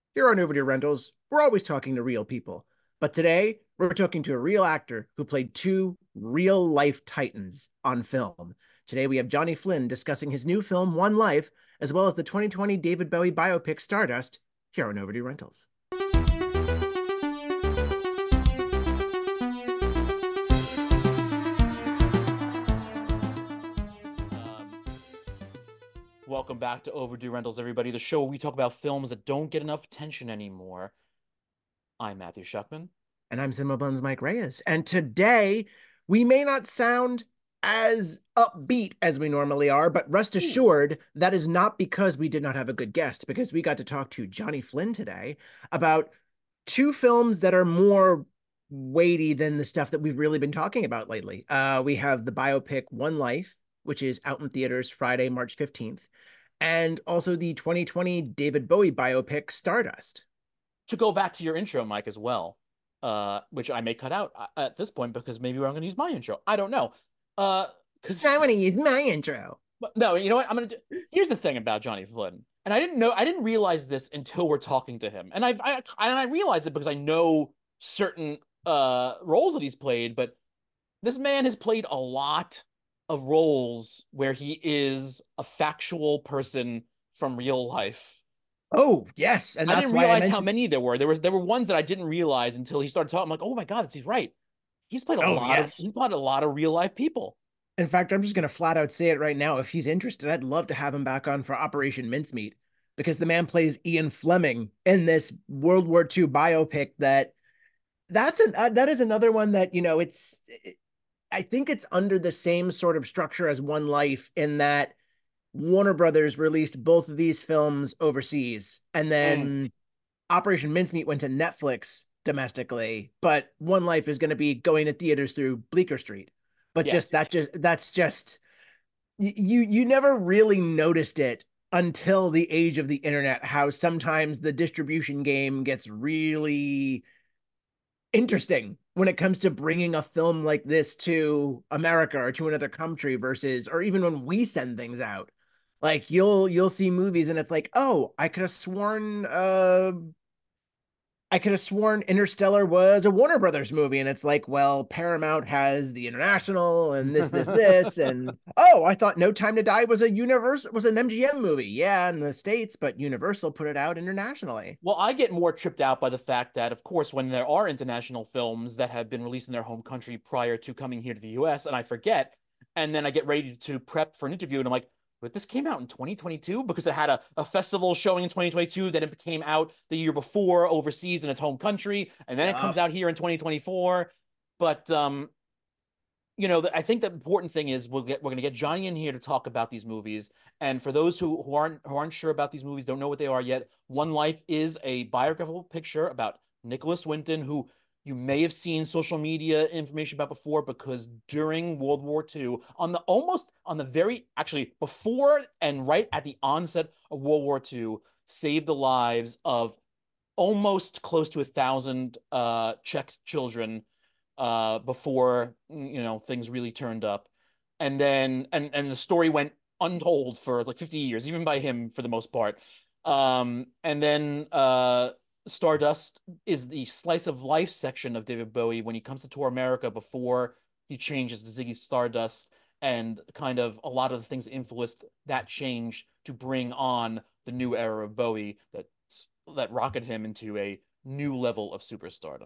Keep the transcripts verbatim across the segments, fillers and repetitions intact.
Here on Overdue Rentals, we're always talking to real people. But today, we're talking to a real actor who played two real life titans on film. Today, we have Johnny Flynn discussing his new film, One Life, as well as the twenty twenty David Bowie biopic Stardust, here on Overdue Rentals. Um, welcome back to Overdue Rentals, everybody, the show where we talk about films that don't get enough attention anymore. I'm Matthew Shuckman. And I'm Cinema Buns Mike Reyes. And today, we may not sound as upbeat as we normally are, but rest Ooh. assured, that is not because we did not have a good guest, because we got to talk to Johnny Flynn today about two films that are more weighty than the stuff that we've really been talking about lately. Uh, we have the biopic One Life, which is out in theaters Friday, March fifteenth, and also the twenty twenty David Bowie biopic Stardust. To go back to your intro, Mike, as well, uh, which I may cut out at this point because maybe I'm going to use my intro. I don't know. Uh, because I want to use my intro. no, you know what? I'm going to do. Here's the thing about Johnny Flynn, and I didn't know, I didn't realize this until we're talking to him, and I've, I, and I realized it because I know certain uh roles that he's played, but this man has played a lot of roles where he is a factual person from real life. Oh, yes. And I that's didn't why I realize how mentioned, many there were. There were there were ones that I didn't realize until he started talking. I'm like, oh my god, he's right. He's played a oh, lot of yes. he's played a lot of real life people. In fact, I'm just going to flat out say it right now. If he's interested, I'd love to have him back on for Operation Mincemeat because the man plays Ian Fleming in this World War two biopic that that's an uh, that is another one that, you know, it's it, I think it's under the same sort of structure as One Life in that Warner Brothers released both of these films overseas and Mm, then Operation Mincemeat went to Netflix domestically, but One Life is going to be going to theaters through Bleecker Street. But just yes. that just that's just you you never really noticed it until the age of the internet how sometimes the distribution game gets really interesting when it comes to bringing a film like this to America or to another country versus or even when we send things out. Like you'll you'll see movies and it's like, "Oh, I could have sworn uh I could have sworn Interstellar was a Warner Brothers movie." And it's like, well, Paramount has the International and this, this, this. And oh, I thought No Time to Die was a Universal, was an M G M movie. Yeah, in the States, but Universal put it out internationally. Well, I get more tripped out by the fact that, of course, when there are international films that have been released in their home country prior to coming here to the U S, and I forget, and then I get ready to prep for an interview, and I'm like, but this came out in twenty twenty-two because it had a, a festival showing in twenty twenty-two, then it came out the year before overseas in its home country, and then it Uh, comes out here in twenty twenty-four. But um, you know, I think the important thing is we'll get we're gonna get Johnny in here to talk about these movies. And for those who, who aren't who aren't sure about these movies, don't know what they are yet, One Life is a biographical picture about Nicholas Winton, who you may have seen social media information about before because during World War two, on the almost on the very actually before and right at the onset of World War two, saved the lives of almost close to a thousand uh, Czech children uh, before you know things really turned up, and then and and the story went untold for like fifty years, even by him for the most part. Um, and then uh, Stardust is the slice of life section of David Bowie when he comes to tour America before he changes to Ziggy Stardust, and kind of a lot of the things that influenced that change to bring on the new era of Bowie that that rocketed him into a new level of superstardom.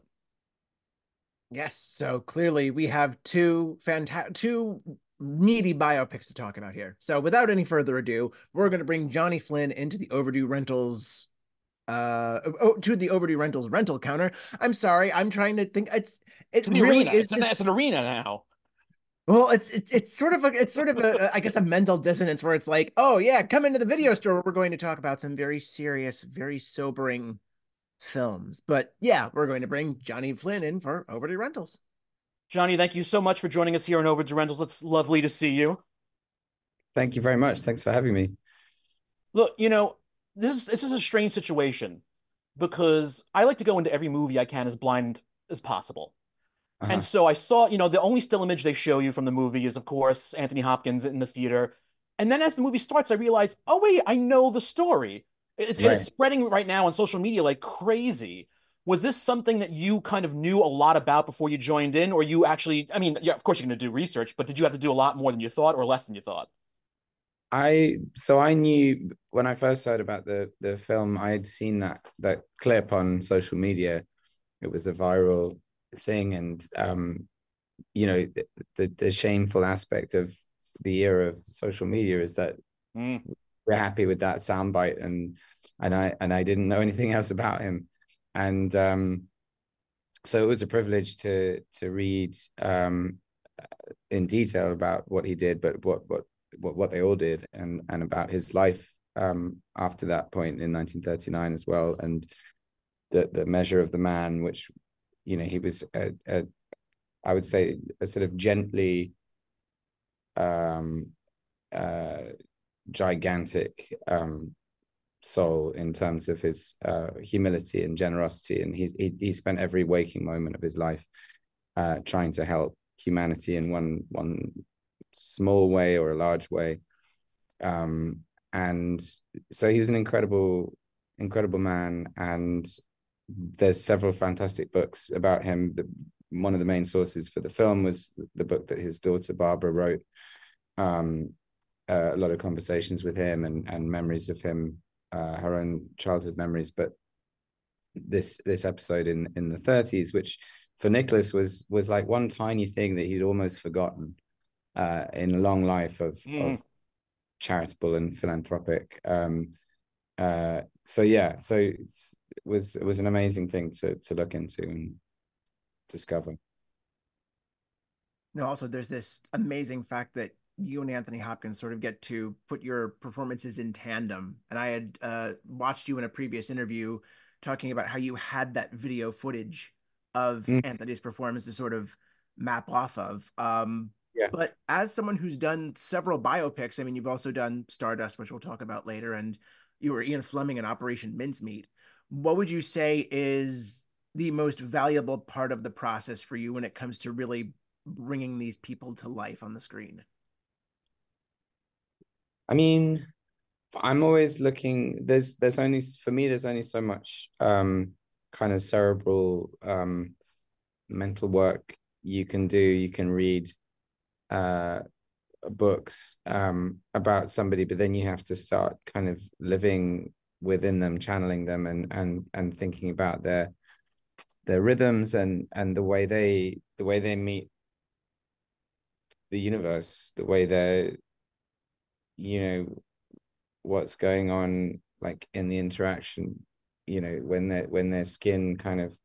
yes. So clearly we have two fantastic, two meaty biopics to talk about here. So without any further ado, we're going to bring Johnny Flynn into the Overdue Rentals uh oh, to the Overdue Rentals rental counter. I'm sorry, I'm trying to think. It's it To the really arena. is It's an, just it's an arena now. well, it's it's it's sort of a it's sort of a I guess a mental dissonance where it's like, oh yeah, come into the video store. We're going to talk about some very serious, very sobering films. But yeah, we're going to bring Johnny Flynn in for Overdue Rentals. Johnny, thank you so much for joining us here on Over to Rentals. It's lovely to see you. Thank you very much. Thanks for having me. Look, you know, this is this is a strange situation because I like to go into every movie I can as blind as possible. And Uh-huh. so I saw, you know, the only still image they show you from the movie is, of course, Anthony Hopkins in the theater. And then as the movie starts, I realize, oh, wait, I know the story. It's and it's Right. spreading right now on social media like crazy. Was this something that you kind of knew a lot about before you joined in, or you actually, I mean, yeah, of course you're going to do research, but did you have to do a lot more than you thought or less than you thought? I so I knew when I first heard about the the film, I had seen that that clip on social media. It was a viral thing, and um, you know, the, the the shameful aspect of the era of social media is that Mm. we're happy with that soundbite, and and I and I didn't know anything else about him, and um, so it was a privilege to to read um in detail about what he did, but what what what, what they all did, and and about his life um after that point in nineteen thirty-nine as well, and the the measure of the man, which you know he was a, a I would say a sort of gently um uh gigantic um soul in terms of his uh humility and generosity, and he's he, he spent every waking moment of his life uh trying to help humanity in one one small way or a large way. Um, and so he was an incredible, incredible man. And there's several fantastic books about him. The, one of the main sources for the film was the book that his daughter Barbara wrote. Um, uh, a lot of conversations with him and and memories of him, uh, her own childhood memories. But this this episode in in the thirties, which for Nicholas was was like one tiny thing that he'd almost forgotten uh, in a long life of Mm. of charitable and philanthropic. Um, uh, so yeah, so it was it was an amazing thing to to look into and discover. No, also there's this amazing fact that you and Anthony Hopkins sort of get to put your performances in tandem. And I had uh, watched you in a previous interview talking about how you had that video footage of Mm, Anthony's performance to sort of map off of. Um, yeah. but as someone who's done several biopics, I mean, you've also done Stardust, which we'll talk about later, and you were Ian Fleming in Operation Mincemeat. What would you say is the most valuable part of the process for you when it comes to really bringing these people to life on the screen? I mean, I'm always looking. There's there's only for me. There's only so much um, kind of cerebral um, mental work you can do. You can read uh, books um, about somebody, but then you have to start kind of living within them, channeling them, and and and thinking about their their rhythms and and the way they the way they meet the universe, the way they're you know what's going on like in the interaction, you know when their when their skin kind of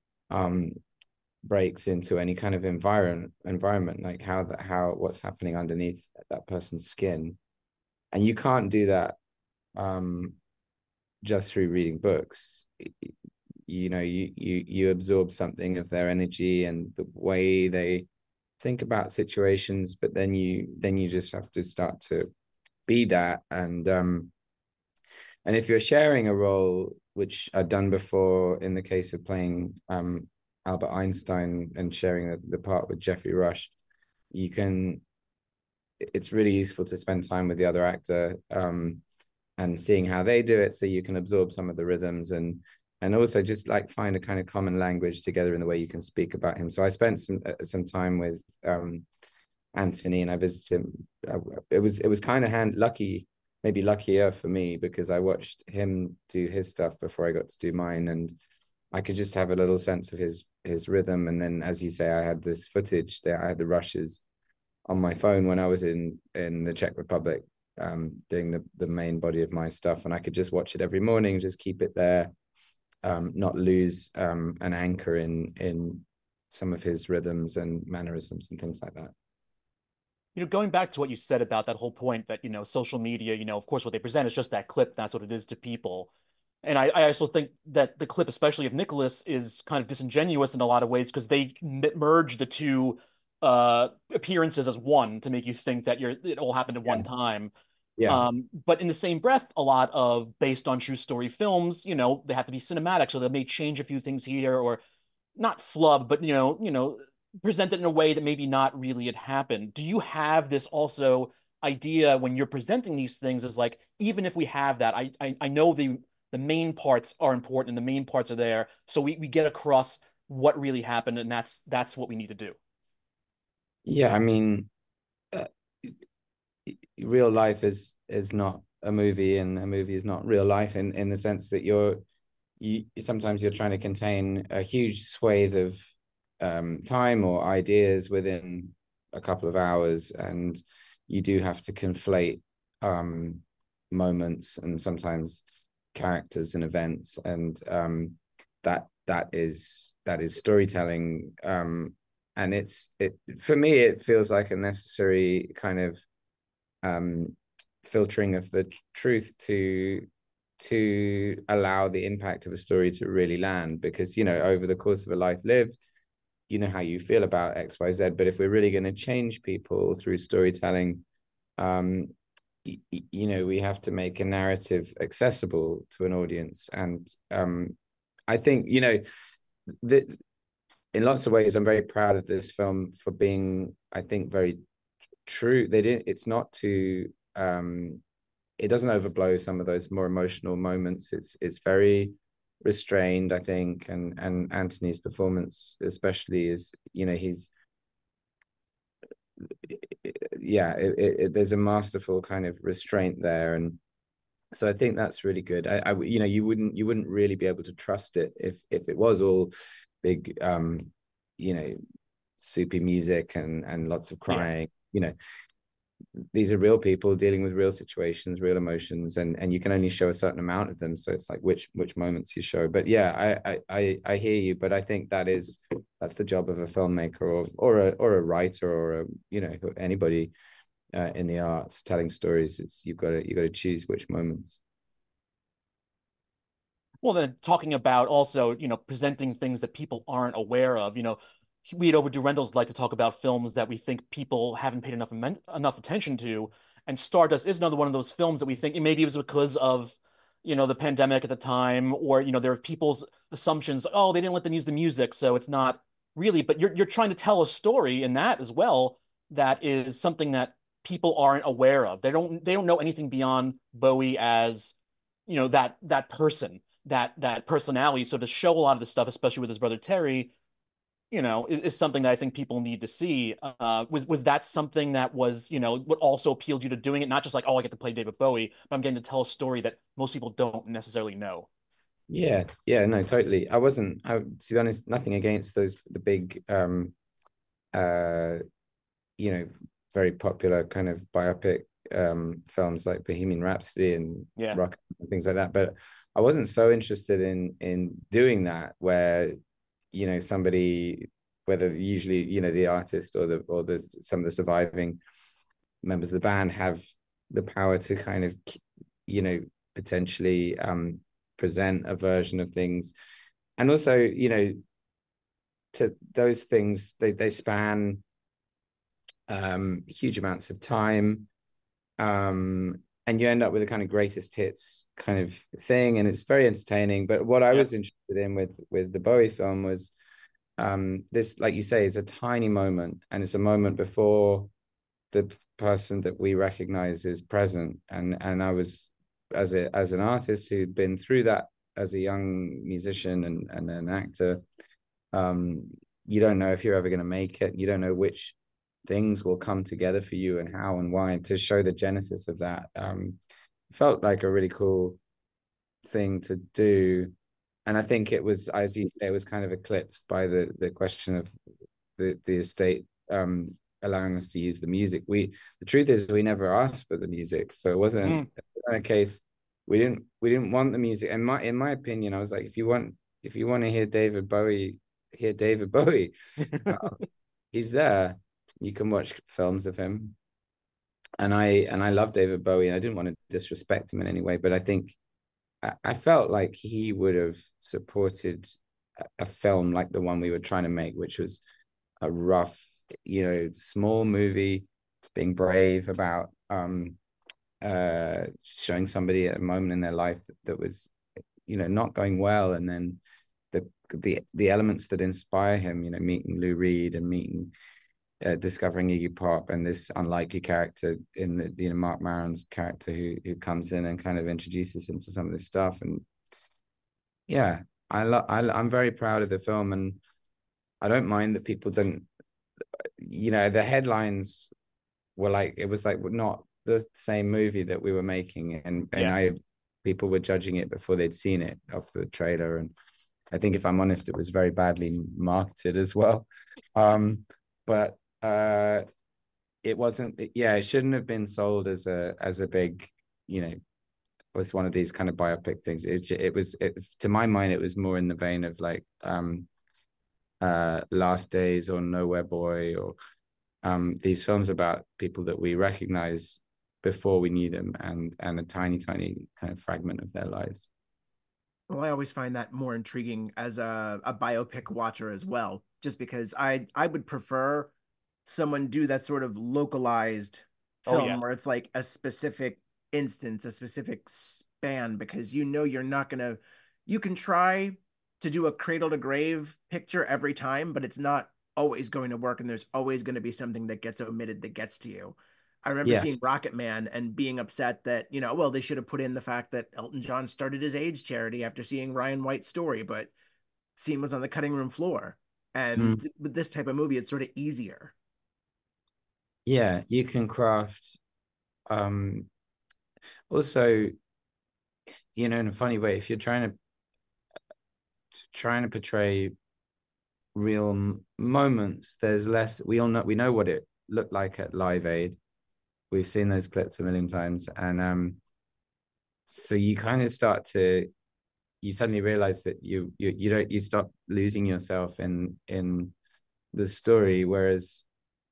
um breaks into any kind of environment environment like how that how what's happening underneath that person's skin. And you can't do that um just through reading books. You know you you you absorb something of their energy and the way they think about situations, but then you then you just have to start to be that. And um and if you're sharing a role, which I've done before in the case of playing um Albert Einstein and sharing the, the part with Jeffrey Rush, you can it's really useful to spend time with the other actor um and seeing how they do it, so you can absorb some of the rhythms, and and also just like find a kind of common language together in the way you can speak about him. So I spent some uh, some time with um Anthony, and I visited him. Uh, it was it was kind of hand lucky, maybe luckier for me, because I watched him do his stuff before I got to do mine, and I could just have a little sense of his his rhythm. And then, as you say, I had this footage there. I had the rushes on my phone when I was in in the Czech Republic, um, doing the the main body of my stuff, and I could just watch it every morning, just keep it there, um, not lose um, an anchor in in some of his rhythms and mannerisms and things like that. You know, going back to what you said about that whole point that, you know, social media, you know, of course, what they present is just that clip. That's what it is to people. And I, I also think that the clip, especially of Nicholas, is kind of disingenuous in a lot of ways because they merge the two uh, appearances as one to make you think that you're it all happened at Yeah, one time. yeah, Um, but in the same breath, a lot of based on true story films, you know, they have to be cinematic, so they may change a few things here or not flub, but you know, you know, present it in a way that maybe not really had happened. Do you have this also idea when you're presenting these things is like, even if we have that, I I, I know the the main parts are important and the main parts are there, so we we get across what really happened, and that's that's what we need to do. Yeah, I mean, uh, real life is is not a movie, and a movie is not real life in in the sense that you're you sometimes you're trying to contain a huge swathe of um, time or ideas within a couple of hours, and you do have to conflate um, moments and sometimes characters and events, and um, that that is that is storytelling. Um, and it's it for me, it feels like a necessary kind of um, filtering of the truth to to allow the impact of a story to really land, because you know over the course of a life lived, you know how you feel about X Y Z, but if we're really going to change people through storytelling, um y- you know we have to make a narrative accessible to an audience. And um I think, you know that in lots of ways I'm very proud of this film for being, I think, very true. They didn't it's not too um it doesn't overblow some of those more emotional moments. It's it's very restrained, I think, and and Anthony's performance, especially, is, you know, he's yeah, it, it, there's a masterful kind of restraint there, and so I think that's really good. I, I you know, you wouldn't you wouldn't really be able to trust it if if it was all big, um, you know, soupy music and and lots of Yeah. crying. You know, these are real people dealing with real situations, real emotions, and and you can only show a certain amount of them. So it's like which which moments you show. But yeah, I I I hear you. But I think that is that's the job of a filmmaker, or or a or a writer, or a, you know, anybody uh, in the arts telling stories. It's you've got to you got to choose which moments. Well, then talking about also, you know, presenting things that people aren't aware of, you know, we at Overdue Rentals like to talk about films that we think people haven't paid enough enough attention to, and Stardust is another one of those films that we think maybe it was because of, you know, the pandemic at the time, or you know, there are people's assumptions, oh, they didn't let them use the music, so it's not really. But you're you're trying to tell a story in that as well that is something that people aren't aware of. They don't they don't know anything beyond Bowie as, you know, that that person, that that personality. So to show a lot of this stuff, especially with his brother Terry, you know, is, is something that I think people need to see. Uh, was was that something that was, you know, what also appealed you to doing it? Not just like, oh, I get to play David Bowie, but I'm getting to tell a story that most people don't necessarily know. Yeah, yeah, no, totally. I wasn't, I, to be honest, nothing against those the big, um, uh, you know, very popular kind of biopic um films like Bohemian Rhapsody and Yeah. Rock and things like that. But I wasn't so interested in in doing that, where, you know, somebody, whether usually, you know, the artist or the or the some of the surviving members of the band have the power to kind of, you know, potentially um present a version of things. And also, you know, to those things, they they span um huge amounts of time, um and you end up with a kind of greatest hits kind of thing, and it's very entertaining. But what I Yep. was interested in with with the Bowie film was, um this, like you say, is a tiny moment, and it's a moment before the person that we recognize is present. And and I was, as a as an artist who'd been through that as a young musician and and an actor, um you don't know if you're ever going to make it. You don't know which things will come together for you and how and why. And to show the genesis of that, um felt like a really cool thing to do. And I think it was, as you say, it was kind of eclipsed by the the question of the the estate um allowing us to use the music. We The truth is, we never asked for the music, so it wasn't Mm. a case, we didn't we didn't want the music. And my in my opinion, I was like, if you want if you want to hear David Bowie, hear David Bowie. Uh, he's there. You can watch films of him. And I and I love David Bowie, and I didn't want to disrespect him in any way, but I think I, I felt like he would have supported a, a film like the one we were trying to make, which was a rough, you know, small movie, being brave about um uh showing somebody at a moment in their life that, that was, you know, not going well, and then the the the elements that inspire him, you know, meeting Lou Reed and meeting uh, discovering Iggy Pop and this unlikely character in the, you know, Mark Maron's character who who comes in and kind of introduces him to some of this stuff. And yeah, I love I, I'm very proud of the film, and I don't mind that people didn't, you know, the headlines were like, it was like not the same movie that we were making, and and Yeah. I people were judging it before they'd seen it off the trailer, and I think, if I'm honest, it was very badly marketed as well. Um, but uh, it wasn't. Yeah, it shouldn't have been sold as a as a big, you know, was one of these kind of biopic things. It it was it, to my mind, it was more in the vein of like um, uh, Last Days or Nowhere Boy, or um, these films about people that we recognize before we knew them, and and a tiny tiny kind of fragment of their lives. Well, I always find that more intriguing as a, a biopic watcher as well, just because I I would prefer someone do that sort of localized Oh yeah. film where it's like a specific instance, a specific span, because you know you're not gonna, you can try to do a cradle to grave picture every time, but it's not always going to work, and there's always going to be something that gets omitted that gets to you. I remember Yeah. seeing Rocket Man and being upset that, you know, well, they should have put in the fact that Elton John started his AIDS charity after seeing Ryan White's story, but scene was on the cutting room floor. Mm. And with this type of movie, it's sort of easier. Yeah, you can craft um also, you know, in a funny way, if you're trying to trying to portray real m- moments, there's less. We all know we know what it looked like at Live Aid. We've seen those clips a million times, and um, so you kind of start to you suddenly realize that you you you don't you stop losing yourself in in the story, whereas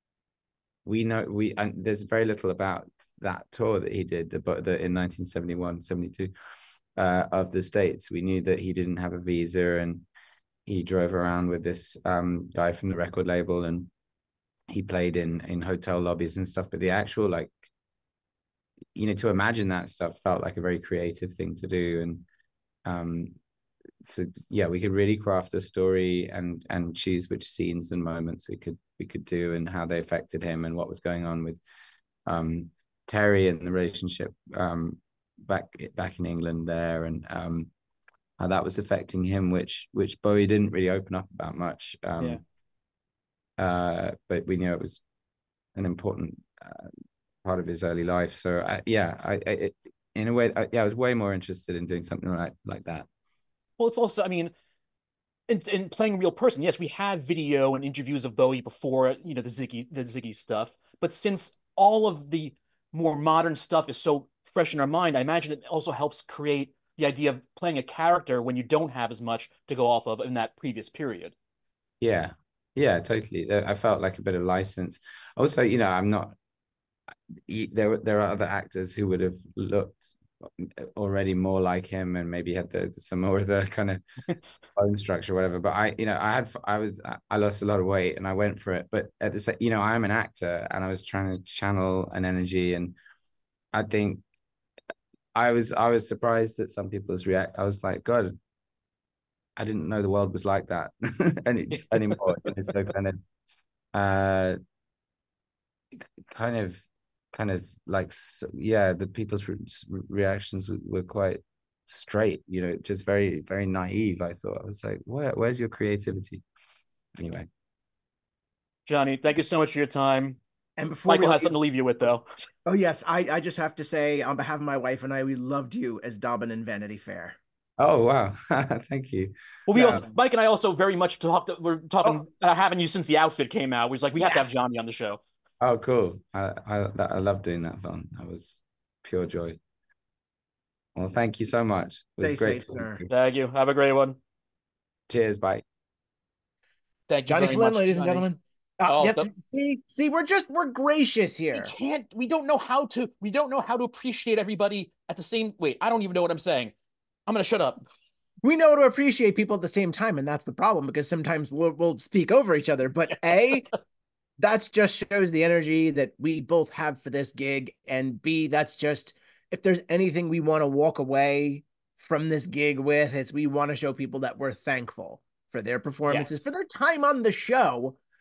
we know we and there's very little about that tour that he did the but the in nineteen seventy-one seventy-two uh, of the States. We knew that he didn't have a visa, and he drove around with this um, guy from the record label, and he played in in hotel lobbies and stuff. But the actual, like, you know, to imagine that stuff felt like a very creative thing to do. And um, so yeah, we could really craft a story and and choose which scenes and moments we could we could do, and how they affected him, and what was going on with um, Terry and the relationship um, back back in England there, and um, how that was affecting him, which which Bowie didn't really open up about much. Um, Yeah. Uh, but we knew it was an important uh, part of his early life. So I, yeah, I, I it, in a way, I, yeah, I was way more interested in doing something like like that. Well, it's also, I mean, in, in playing a real person, yes, we have video and interviews of Bowie before, you know, the Ziggy, the Ziggy stuff. But since all of the more modern stuff is so fresh in our mind, I imagine it also helps create the idea of playing a character when you don't have as much to go off of in that previous period. Yeah, yeah, totally. I felt like a bit of license. Also, you know, I'm not. There, there are other actors who would have looked already more like him, and maybe had the some more of the kind of bone structure, or whatever. But I, you know, I had, I was, I lost a lot of weight, and I went for it. But at the same, you know, I'm an actor, and I was trying to channel an energy, and I think I was, I was surprised at some people's react. I was like, God, I didn't know the world was like that, and it's anymore. It's so kind of, uh, kind of, kind of like, yeah, the people's re reactions were, were quite straight, you know, just very, very naive. I thought, I was like, where, where's your creativity? Anyway. Johnny, thank you so much for your time. And before we Michael has leave, something to leave you with, though. oh yes, I, I just have to say on behalf of my wife and I, we loved you as Dobbin in Vanity Fair. Oh wow, thank you. Well, we So, also, Mike and I also very much talked. We're oh talking, uh, having you since the outfit came out. We was like, we have to have yes, Johnny on the show. Oh cool. I I I love doing that film. That was pure joy. Well, thank you so much. It was stay great safe, talking sir. to you. Thank you. Have a great one. Cheers, bye. Thank you Johnny very Flynn, much, ladies and Johnny. gentlemen. Uh, Oh, yep. the, See, see, we're just we're gracious we here. can't. We don't know how to. We don't know how to appreciate everybody at the same. Wait, I don't even know what I'm saying. I'm gonna shut up. We know to appreciate people at the same time, and that's the problem because sometimes we'll, we'll speak over each other. But A, that's just shows the energy that we both have for this gig, and B, that's just if there's anything we want to walk away from this gig with, is we want to show people that we're thankful for their performances, for Yes. their time on the show,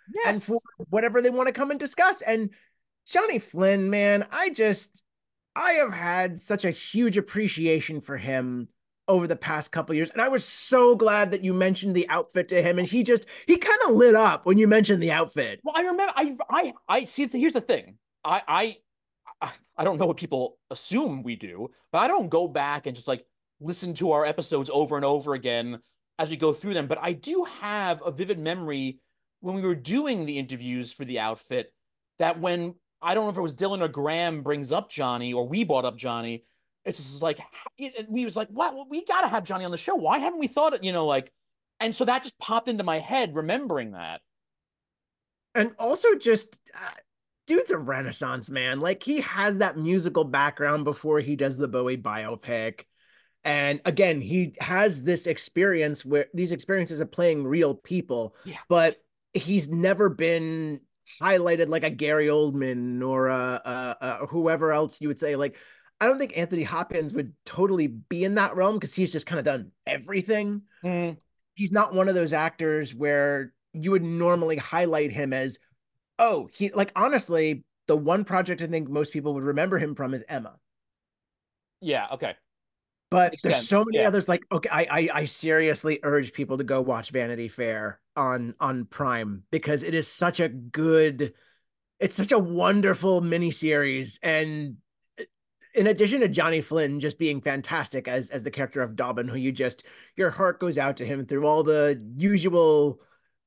and for Yes. whatever they want to come and discuss. And Johnny Flynn, man, I just I have had such a huge appreciation for him over the past couple years. And I was so glad that you mentioned the outfit to him. And he just he kind of lit up when you mentioned the outfit. Well, I remember. I I I see. Here's the thing. I I I don't know what people assume we do, but I don't go back and just like listen to our episodes over and over again as we go through them. But I do have a vivid memory when we were doing the interviews for the outfit that when I don't know if it was Dylan or Graham brings up Johnny or we brought up Johnny, it's just like it, we was like, what? We got to have Johnny on the show. Why haven't we thought it? You know, like, and so that just popped into my head remembering that. And also just uh, dude's a renaissance man. Like he has that musical background before he does the Bowie biopic. And again, he has this experience where these experiences of playing real people, Yeah. but he's never been highlighted like a Gary Oldman or a, a, a whoever else you would say. Like, I don't think Anthony Hopkins would totally be in that realm because he's just kind of done everything. Mm. He's not one of those actors where you would normally highlight him as, oh, he like honestly, the one project I think most people would remember him from is Emma. Yeah. Okay. But Makes there's so sense. many Yeah. others. Like, okay, I, I I seriously urge people to go watch Vanity Fair on on Prime because it is such a good, it's such a wonderful miniseries. And in addition to Johnny Flynn just being fantastic as as the character of Dobbin, who you just your heart goes out to him through all the usual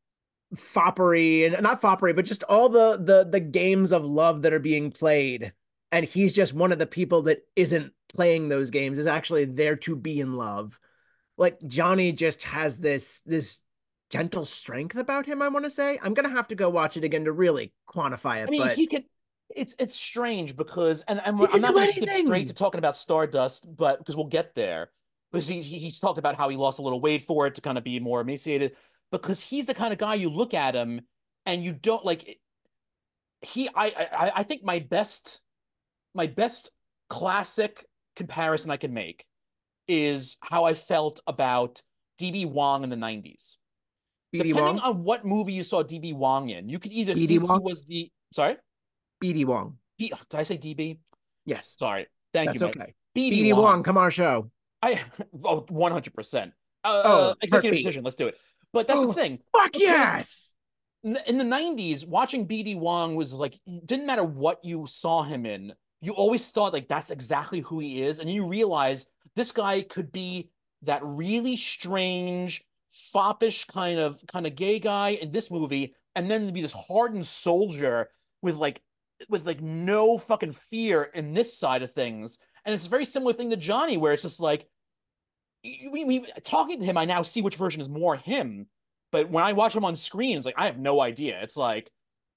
foppery and not foppery, but just all the the the games of love that are being played. And he's just one of the people that isn't playing those games, is actually there to be in love. Like Johnny just has this this gentle strength about him, I want to say. I'm gonna have to go watch it again to really quantify I it, mean, but he can. It's it's strange because, and, and he I'm can not do going to skip straight to anything. talking about Stardust, but because we'll get there. Because he, he he's talked about how he lost a little weight for it to kind of be more emaciated. Because he's the kind of guy you look at him and you don't like. He I I I think my best my best classic comparison I can make is how I felt about D B. Wong in the nineties. B D Depending Wong, on what movie you saw D B. Wong in, you could either B D think he Wong, was the sorry. B D Wong. B, did I say D B? Yes, Sorry. Thank you, that's Mike. okay. B D B D Wong, Wong. come on our show. I oh one hundred percent. Uh Oh, executive heartbeat. decision, let's do it. But that's the Oh, thing. fuck Because yes. in the nineties, watching B D Wong was like didn't matter what you saw him in. You always thought like that's exactly who he is and you realize this guy could be that really strange foppish kind of kind of gay guy in this movie and then to be this hardened soldier with like with like no fucking fear in this side of things. And it's a very similar thing to Johnny, where it's just like we, we talking to him, I now see which version is more him. But when I watch him on screen, it's like I have no idea. It's like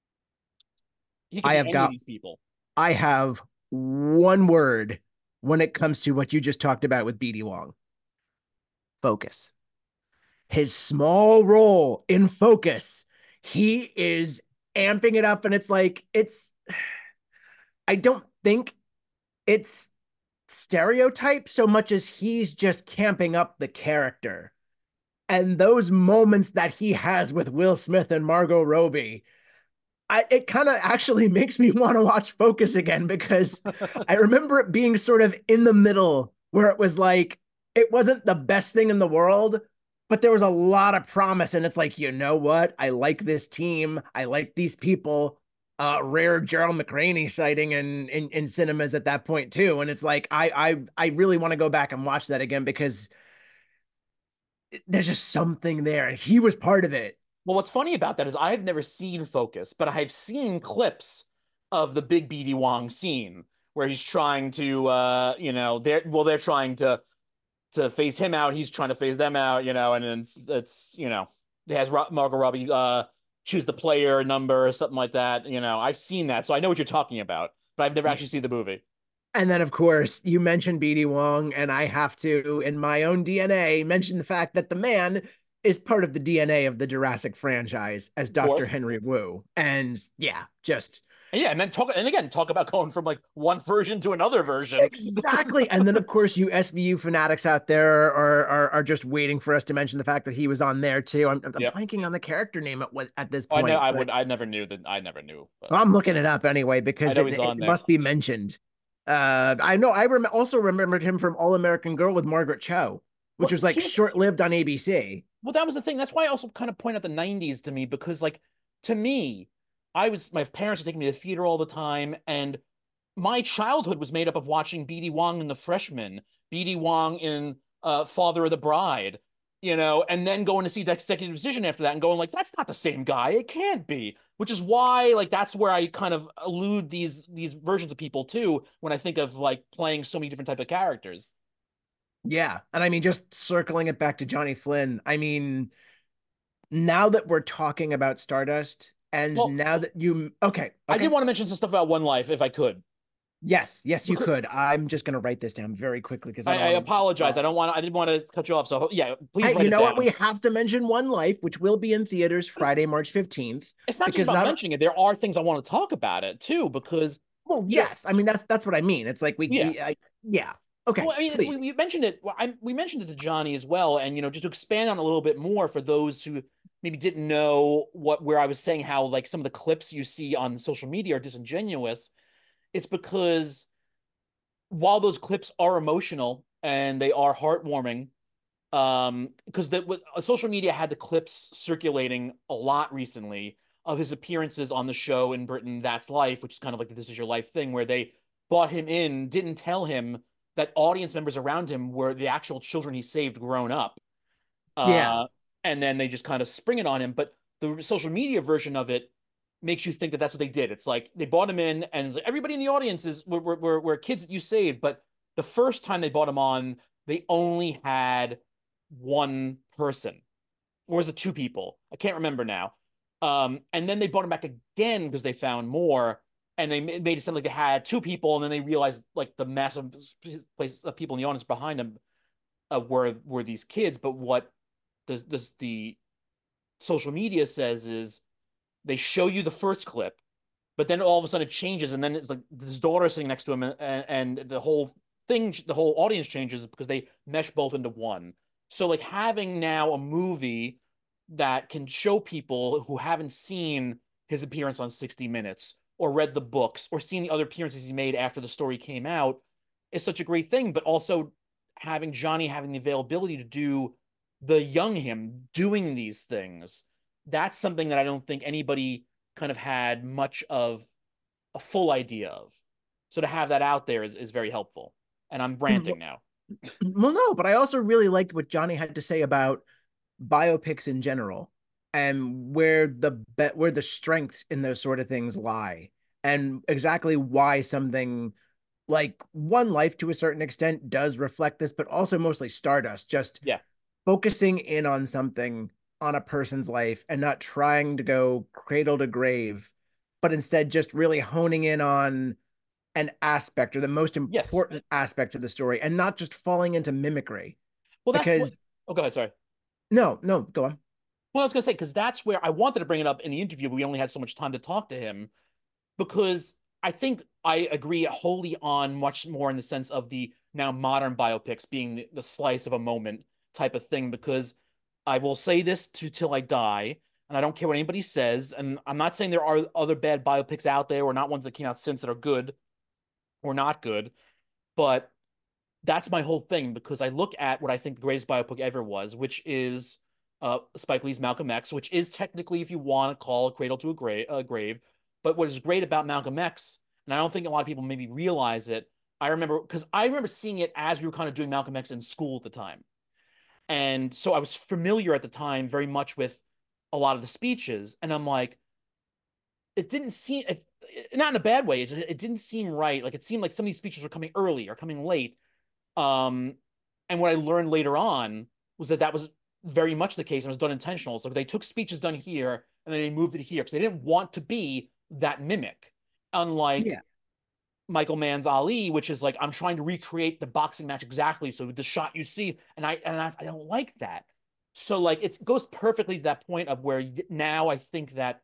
he could I be have any of got these people. I have one word when it comes to what you just talked about with B D Wong. Focus. His small role in Focus, he is amping it up and it's like it's I don't think it's stereotype so much as he's just camping up the character. And those moments that he has with Will Smith and Margot Robbie, I, it kind of actually makes me want to watch Focus again because I remember it being sort of in the middle where it was like, it wasn't the best thing in the world, but there was a lot of promise. And it's like, you know what? I like this team. I like these people. Uh, rare Gerald McRaney sighting in, in in cinemas at that point too. And it's like, I I I really want to go back and watch that again because there's just something there. And he was part of it. Well, what's funny about that is I've never seen Focus, but I've seen clips of the big B D Wong scene where he's trying to, uh, you know, they're well, they're trying to to phase him out. He's trying to phase them out, you know, and it's it's you know, it has Margot Robbie uh choose the player number or something like that. You know, I've seen that, so I know what you're talking about, but I've never Yeah. actually seen the movie. And then, of course, you mentioned B D Wong, and I have to, in my own D N A, mention the fact that the man is part of the D N A of the Jurassic franchise as Of Doctor course. Henry Wu. And yeah, just Yeah, and then talk and again talk about going from like one version to another version. Exactly. And then of course you S V U fanatics out there are, are are just waiting for us to mention the fact that he was on there too. I'm, I'm Yep. blanking on the character name at what at this I know point, I but would I never knew that I never knew, but I'm looking it up anyway I because know it, he's it on there. must be mentioned. Uh, I know I rem also remembered him from All American Girl with Margaret Cho, which Well, was like here's short lived on A B C. well, that was the thing. That's why I also kind of point out the nineties to me because like to me, I was my parents were taking me to the theater all the time, and my childhood was made up of watching B D Wong in The Freshman, B D Wong in uh, Father of the Bride, you know, and then going to see Executive Decision after that and going like, that's not the same guy. It can't be. Which is why, like, that's where I kind of allude these these versions of people too when I think of like playing so many different type of characters. Yeah. And I mean, just circling it back to Johnny Flynn, I mean, now that we're talking about Stardust, and Well, now that you, okay, I did okay. want to mention some stuff about One Life if I could. Yes, yes, you Because could. I'm just going to write this down very quickly because I I, don't I want apologize. I to. don't want. I didn't want to cut you off. So yeah, please Hey, write you it know what? down. We have to mention One Life, which will be in theaters But it's Friday, March fifteenth, it's not just because about not, mentioning it. There are things I want to talk about it too because well, you know, yes. I mean, that's that's what I mean. It's like we, yeah. we I, yeah. Okay, Well, I mean, it's, please. we, we mentioned it. Well, I, we mentioned it to Johnny as well, and you know, just to expand on it a little bit more for those who maybe didn't know what where I was saying how like some of the clips you see on social media are disingenuous. It's because while those clips are emotional and they are heartwarming, um, because the with, uh, social media had the clips circulating a lot recently of his appearances on the show in Britain, That's Life, which is kind of like the This Is Your Life thing, where they brought him in, didn't tell him that audience members around him were the actual children he saved grown up. Yeah, Uh, and then they just kind of spring it on him. But the social media version of it makes you think that that's what they did. It's like they brought him in, and like, everybody in the audience is were, were, were kids that you saved. But the first time they brought him on, they only had one person, or was it two people? I can't remember now. Um, and then they brought him back again because they found more, and they made it sound like they had two people, and then they realized like the massive place of people in the audience behind them uh, were were these kids. But what the, the the social media says is they show you the first clip, but then all of a sudden it changes, and then it's like his daughter sitting next to him, and, and the whole thing, the whole audience changes because they mesh both into one. So like having now a movie that can show people who haven't seen his appearance on sixty minutes or read the books or seen the other appearances he made after the story came out is such a great thing. But also having Johnny having the availability to do the young him doing these things, that's something that I don't think anybody kind of had much of a full idea of. So to have that out there is, is very helpful. And I'm ranting now. well, no, but I also really liked what Johnny had to say about biopics in general and where the be- where the strengths in those sort of things lie, and exactly why something like One Life to a certain extent does reflect this, but also mostly Stardust, just Yeah. focusing in on something on a person's life and not trying to go cradle to grave, but instead just really honing in on an aspect or the most Yes. important aspect of the story and not just falling into mimicry. Well, that's what. Because Oh, go ahead. Sorry. no, no, go on. Well, I was gonna say because that's where I wanted to bring it up in the interview, but we only had so much time to talk to him because I think I agree wholly on much more in the sense of the now modern biopics being the, the slice of a moment type of thing. Because I will say this to till I die, and I don't care what anybody says. And I'm not saying there are other bad biopics out there or not ones that came out since that are good or not good, but that's my whole thing because I look at what I think the greatest biopic ever was, which is uh, Spike Lee's Malcolm X, which is technically, if you want to call a Cradle to a, gra- a Grave. But what is great about Malcolm X, and I don't think a lot of people maybe realize it, I remember because I remember seeing it as we were kind of doing Malcolm X in school at the time. And so I was familiar at the time very much with a lot of the speeches. And I'm like, it didn't seem, it, not in a bad way, it, it didn't seem right. Like it seemed like some of these speeches were coming early or coming late. Um, and what I learned later on was that that was very much the case and was done intentional. So they took speeches done here and then they moved it here because they didn't want to be that mimic. Unlike Yeah. Michael Mann's Ali, which is like I'm trying to recreate the boxing match exactly. So the shot you see, and I and I, I don't like that. So like it goes perfectly to that point of where now I think that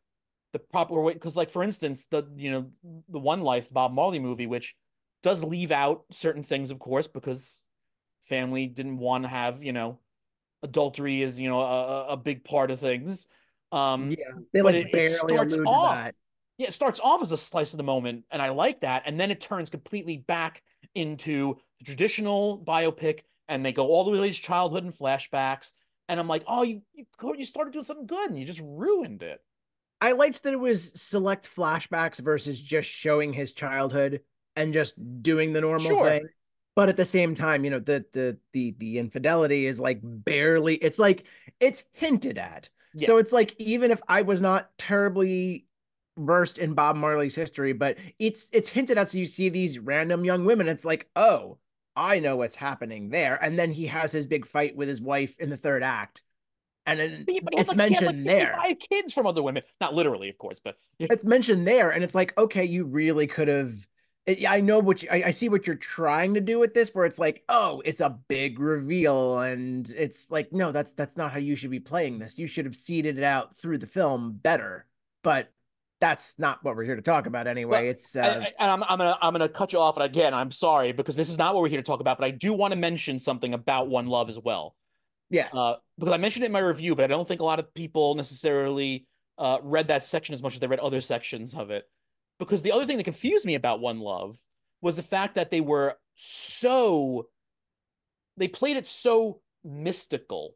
the proper way. Because, like, for instance, the you know the One Life Bob Marley movie, which does leave out certain things, of course, because family didn't want to have you know adultery is you know a, a big part of things. Um, Yeah, they but like it, it barely starts allude to off, that. yeah, it starts off as a slice of the moment, and I like that, and then it turns completely back into the traditional biopic, and they go all the way to his childhood and flashbacks, and I'm like, oh, you you you started doing something good, and you just ruined it. I liked that it was select flashbacks versus just showing his childhood and just doing the normal Sure, thing. But at the same time, you know, the the the the infidelity is like barely, it's like it's hinted at. yeah, So it's like even if I was not terribly versed in Bob Marley's history, but it's it's hinted at, so you see these random young women, it's like, oh, I know what's happening there. And then he has his big fight with his wife in the third act. And then but he, but he has it's like he has like mentioned there. fifty-five kids from other women, not literally, of course, but yeah. It's mentioned there, and it's like, okay, you really could have. I know what you, I, I see what you're trying to do with this, where it's like, oh, it's a big reveal, and it's like, no, that's that's not how you should be playing this. You should have seeded it out through the film better. But that's not what we're here to talk about anyway. But It's I, uh, I, and I'm, I'm gonna I'm gonna cut you off, and again, I'm sorry because this is not what we're here to talk about. But I do want to mention something about One Love as well, yes, uh, because I mentioned it in my review, but I don't think a lot of people necessarily uh, read that section as much as they read other sections of it. Because the other thing that confused me about One Love was the fact that they were so they played it so mystical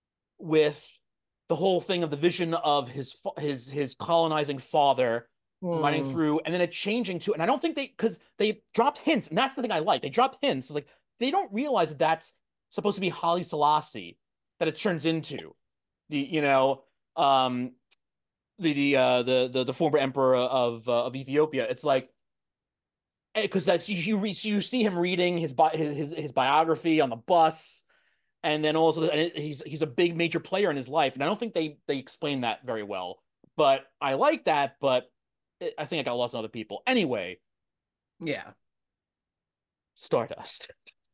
with the whole thing of the vision of his his his colonizing father running hmm. through, and then it changing to, and I don't think they, because they dropped hints, and that's the thing I like. They dropped hints. It's like they don't realize that that's supposed to be Haile Selassie that it turns into the you know um the the uh the the, the former emperor of uh, of Ethiopia. It's like because that's you you, you see him reading his, his his his biography on the bus, and then also and he's he's a big major player in his life, and I don't think they they explain that very well. But I like that, but I think I got lost in other people. Anyway, Yeah, Stardust.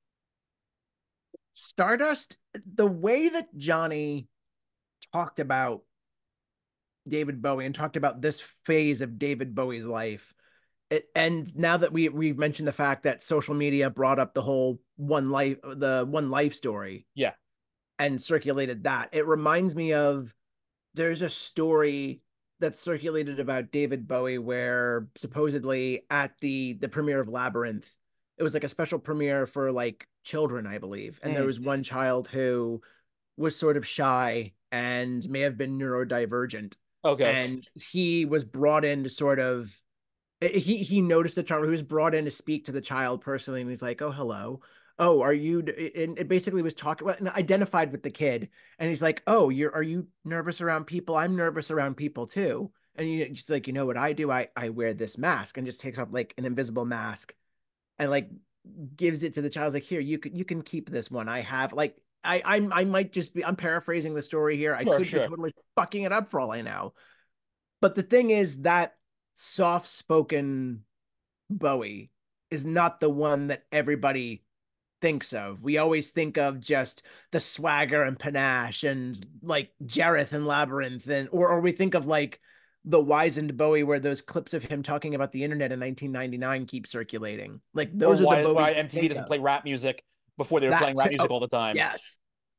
Stardust. The way that Johnny talked about David Bowie and talked about this phase of David Bowie's life. It, and now that we we've mentioned the fact that social media brought up the whole one life the one life story Yeah. and circulated that, it reminds me of, there's a story that circulated about David Bowie where supposedly at the the premiere of Labyrinth, it was like a special premiere for like children, I believe, and there Mm. was one child who was sort of shy and may have been neurodivergent, Okay. and he was brought in to sort of, he he noticed the child. He was brought in to speak to the child personally, and he's like, "Oh, hello. Oh, are you?" And it basically was talking about and identified with the kid, and he's like, "Oh, you're are you nervous around people? I'm nervous around people too." And you just like, you know what I do? I I wear this mask, and just takes off like an invisible mask, and like gives it to the child. Like, here, you can you can keep this one. I have like. I, I'm I might just be I'm paraphrasing the story here. I Sure, could be sure. totally fucking it up for all I know. But the thing is that soft spoken Bowie is not the one that everybody thinks of. We always think of just the swagger and panache and like Jareth and Labyrinth, and or or we think of like the wizened Bowie where those clips of him talking about the internet in nineteen ninety-nine keep circulating. Like Or those are the why Bowies why we M T V think doesn't of. play rap music before they were That playing rap too. music Oh, all the time. yes.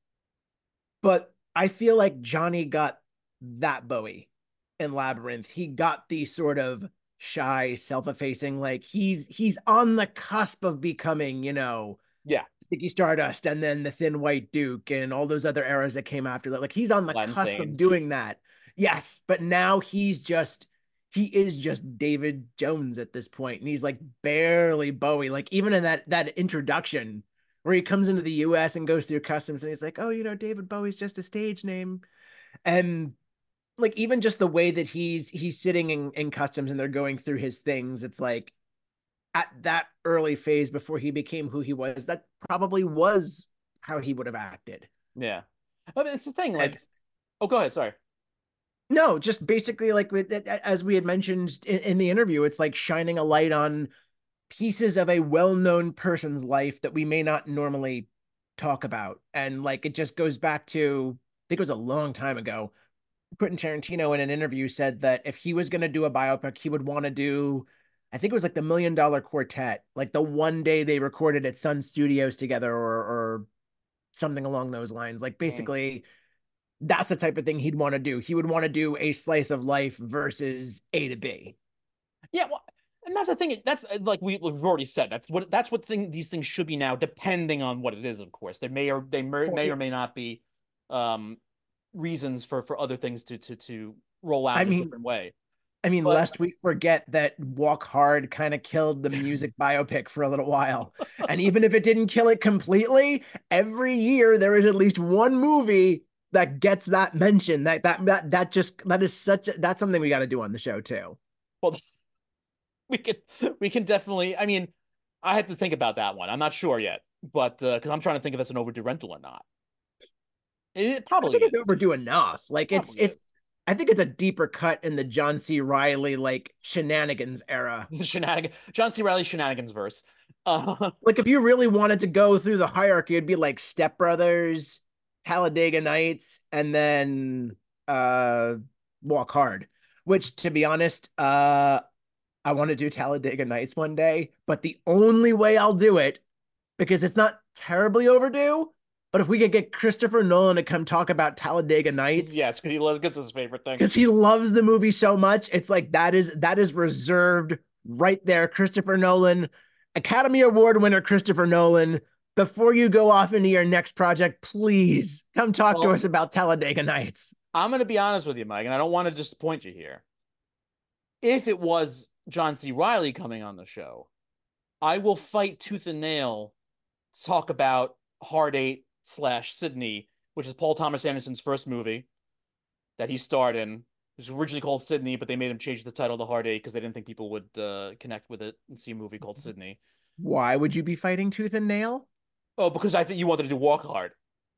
But I feel like Johnny got that Bowie in Labyrinth. He got the sort of shy, self-effacing, like he's he's on the cusp of becoming, you know, Yeah. Sticky Stardust and then the Thin White Duke and all those other eras that came after that. Like he's on the Latin cusp of Saints. doing that. Yes, but now he's just he is just David Jones at this point, and he's like barely Bowie. Like even in that that introduction where he comes into the U S and goes through customs, and he's like, "Oh, you know, David Bowie's just a stage name," and like even just the way that he's he's sitting in, in customs and they're going through his things, it's like at that early phase before he became who he was, that probably was how he would have acted. Yeah. I mean, it's the thing. And Like, oh, go ahead. Sorry. no, just basically like with as we had mentioned in, in the interview, it's like shining a light on pieces of a well-known person's life that we may not normally talk about. And like it just goes back to, I think it was a long time ago, Quentin Tarantino in an interview said that if he was going to do a biopic, he would want to do, I think it was like the Million Dollar Quartet, like the one day they recorded at Sun Studios together, or or something along those lines. Like Mm. basically, that's the type of thing he'd want to do. He would want to do a slice of life versus A to B. Yeah, well, and that's the thing. That's uh, like we, we've already said. That's what that's what thing these things should be now, depending on what it is. Of course, there may or they may, Well, may yeah, or may not be um, reasons for for other things to to to roll out I in a mean, different way. I mean, But lest we forget that Walk Hard kind of killed the music biopic for a little while. And even if it didn't kill it completely, every year there is at least one movie that gets that mention. That that that that just that is such a, that's something we got to do on the show too. well, we can we can definitely. I mean, I had to think about that one. I'm not sure yet, but because uh, I'm trying to think if it's an overdue rental or not. It I probably think it's is. overdue enough. Like it's Probably it's is. I think it's a deeper cut in the John C. Riley like shenanigans era. Shenanigan, John C. Riley shenanigans verse. Uh, Like if you really wanted to go through the hierarchy, it'd be like Step Brothers, Talladega Nights, and then uh Walk Hard. Which, to be honest, uh I want to do Talladega Nights one day, but the only way I'll do it, because it's not terribly overdue, but if we could get Christopher Nolan to come talk about Talladega Nights, yes, because he loves gets his favorite thing. because he loves the movie so much, it's like that is that is reserved right there. Christopher Nolan, Academy Award winner Christopher Nolan. Before you go off into your next project, please come talk to Well, us about Talladega Nights. I'm going to be honest with you, Mike, and I don't want to disappoint you here. If it was John C. Riley coming on the show, I will fight tooth and nail to talk about Hard Eight slash Sydney, which is Paul Thomas Anderson's first movie that he starred in. It was originally called Sydney, but they made him change the title to Hard Eight because they didn't think people would uh, connect with it and see a movie called Sydney. Why would you be fighting tooth and nail? Oh, because I think you wanted to do Walk Hard.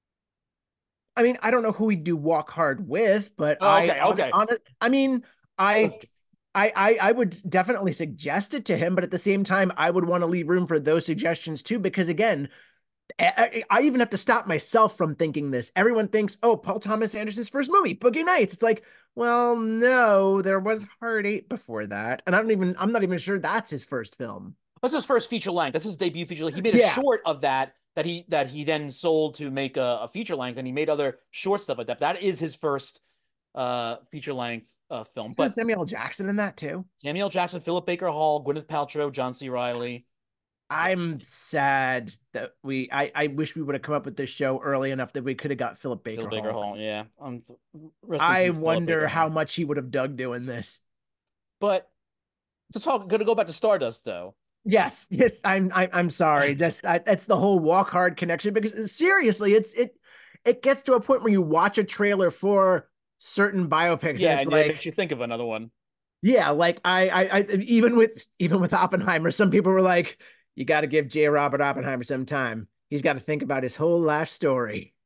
I mean, I don't know who we do Walk Hard with, but Oh, I okay, on, okay. on I mean, I Okay. I, I I would definitely suggest it to him, but at the same time, I would want to leave room for those suggestions too, because again, I, I even have to stop myself from thinking this. Everyone thinks, oh, Paul Thomas Anderson's first movie, Boogie Nights. It's like, well, no, there was Hard Eight before that, and I don't even I'm not even sure that's his first film. That's his first feature length. That's his debut feature length. He made a Yeah, short of that that he that he then sold to make a, a feature length, and he made other short stuff like that. That is his first uh feature length uh film. isn't But Samuel L. Jackson in that too? Samuel Jackson, Philip Baker Hall, Gwyneth Paltrow, John C. Riley. I'm sad that we I, I wish we would have come up with this show early enough that we could have got Philip Baker Philip Baker Hall. Hall, yeah. Um, rest in I peace, Philip wonder Baker how Hall. much he would have dug doing this. But to talk, gonna go back to Stardust though. Yes, yes, I'm I'm I'm sorry. Just I, that's the whole Walk Hard connection, because seriously, it's it it gets to a point where you watch a trailer for certain biopics and Yeah, it's and it like, makes you think of another one. yeah, like I I, I even with even with Oppenheimer, some people were like, you got to give J. Robert Oppenheimer some time. He's got to think about his whole life story,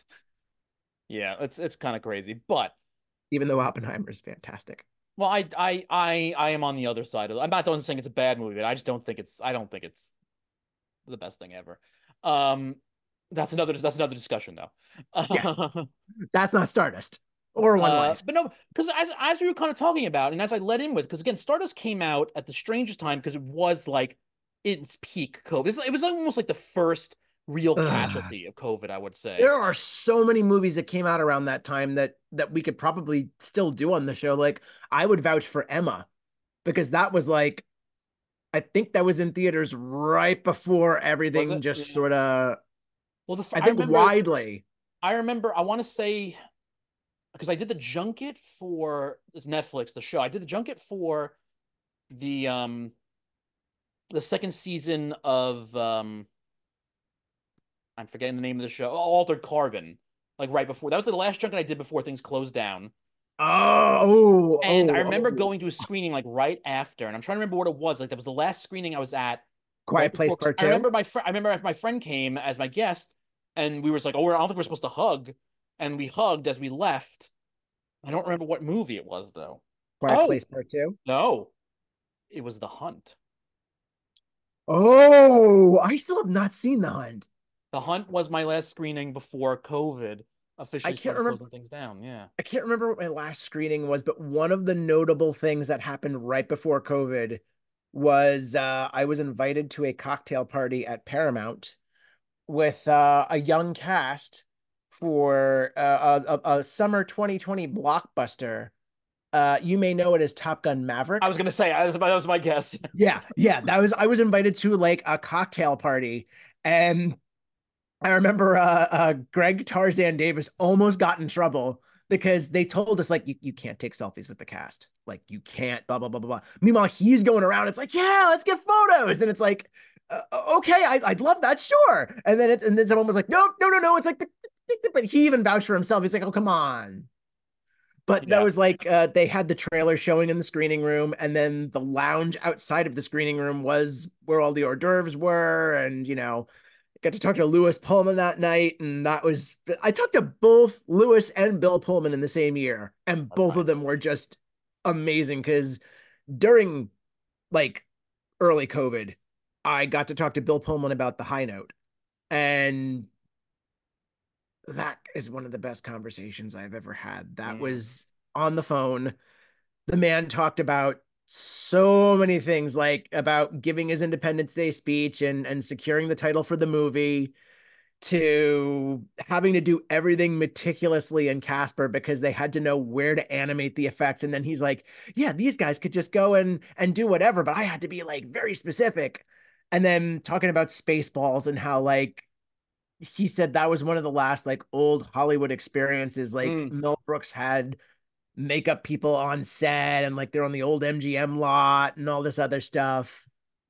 Yeah, it's it's kind of crazy, but even though Oppenheimer is fantastic. well, I I I I am on the other side of it. I'm not the one saying it's a bad movie, but I just don't think it's I don't think it's the best thing ever. Um, that's another that's another discussion though. Yes, that's not Stardust or One Uh, Life. but no, because as as we were kind of talking about, and as I led in with, because again, Stardust came out at the strangest time because it was like its peak COVID. It was almost like the first real Ugh. casualty of COVID, I would say. There are so many movies that came out around that time that that we could probably still do on the show. Like I would vouch for Emma, because that was like, I think that was in theaters right before Was everything it? just Yeah. sort of, Well, the I I think remember widely. I remember I want to say because I did the junket for this Netflix, the show. I did the junket for the um the second season of um I'm forgetting the name of the show, Altered Carbon. Like right before that was the last junket I did before things closed down. Oh, And I oh, remember oh. going to a screening like right after, and I'm trying to remember what it was. Like that was the last screening I was at right Quiet Place before. Part I Two. remember my friend. I remember my friend came as my guest, and we were like, "Oh, I don't think we're supposed to hug," and we hugged as we left. I don't remember what movie it was though. Quiet Oh Place Part Two. no, it was The Hunt. Oh, I still have not seen The Hunt. The Hunt was my last screening before COVID. I officially can't started remember closing things down. Yeah. I can't remember what my last screening was, but one of the notable things that happened right before COVID was uh, I was invited to a cocktail party at Paramount with uh, a young cast for uh, a, a, a summer twenty twenty blockbuster. Uh, you may know it as Top Gun I Maverick. was gonna say that was my, that was my guess. Yeah, yeah, that was I was invited to like a cocktail party, and I remember uh, uh, Greg Tarzan Davis almost got in trouble because they told us like you, you can't take selfies with the cast, like you can't blah blah blah blah blah. Meanwhile, he's going around. It's like yeah, let's get photos, and it's like uh, okay, I, I'd love that, sure. And then it, and then someone was like no no no no, it's like but he even vouched for himself. He's like oh come on. But that Yeah. was like uh, they had the trailer showing in the screening room, and then the lounge outside of the screening room was where all the hors d'oeuvres were, and you know got to talk to Lewis Pullman that night, and that was I talked to both Lewis and Bill Pullman in the same year, and That's both of nice. them were just amazing because during like early COVID, I got to talk to Bill Pullman about the high note, and that is one of the best conversations I've ever had. That Mm. was on the phone. The man talked about so many things like about giving his Independence Day speech and and securing the title for the movie to having to do everything meticulously in Casper because they had to know where to animate the effects. And then he's like, yeah, these guys could just go and and do whatever, but I had to be like very specific. And then talking about Spaceballs and how like he said that was one of the last like old Hollywood experiences. Like Mm. Mel Brooks had makeup people on set and like they're on the old M G M lot and all this other stuff.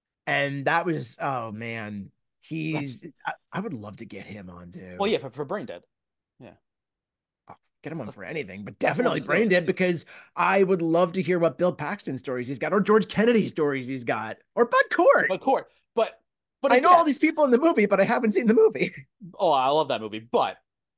And that was oh man, That's he's I, I would love to get him on well, too. yeah, for, for Brain Dead. Yeah. I'll get him on That's for anything, but that's the one definitely to do Brain it. Dead because I would love to hear what Bill Paxton stories he's got or George Kennedy stories he's got or Bud Cort. But court. But but I know all again, these people in the movie, but I haven't seen the movie. oh, I love that movie. But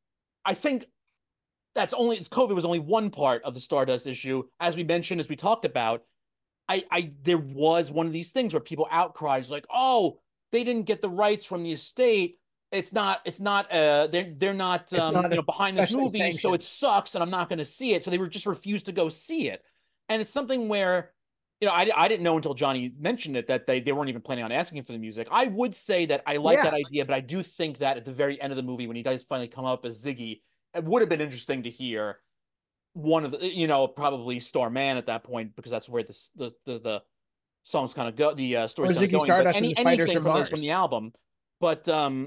I think that's only it's COVID was only one part of the Stardust issue. As we mentioned, as we talked about, I, I there was one of these things where people outcried like, oh, they didn't get the rights from the estate. It's not, it's not, uh, they're they're not, It's um, not you know, behind this especially movie, so sanctioned. it sucks, and I'm not going to see it. So they were just refused to go see it, and it's something where, you know, I I didn't know until Johnny mentioned it that they they weren't even planning on asking for the music. I would say that I like that Yeah. idea, but I do think that at the very end of the movie, when he does finally come up as Ziggy, it would have been interesting to hear one of the, you know, probably Starman at that point because that's where the the the, the songs kind of go, the uh, Or story's kind of Ziggy going. But Stardust and any the Spiders anything from from the from Mars. the album, but um,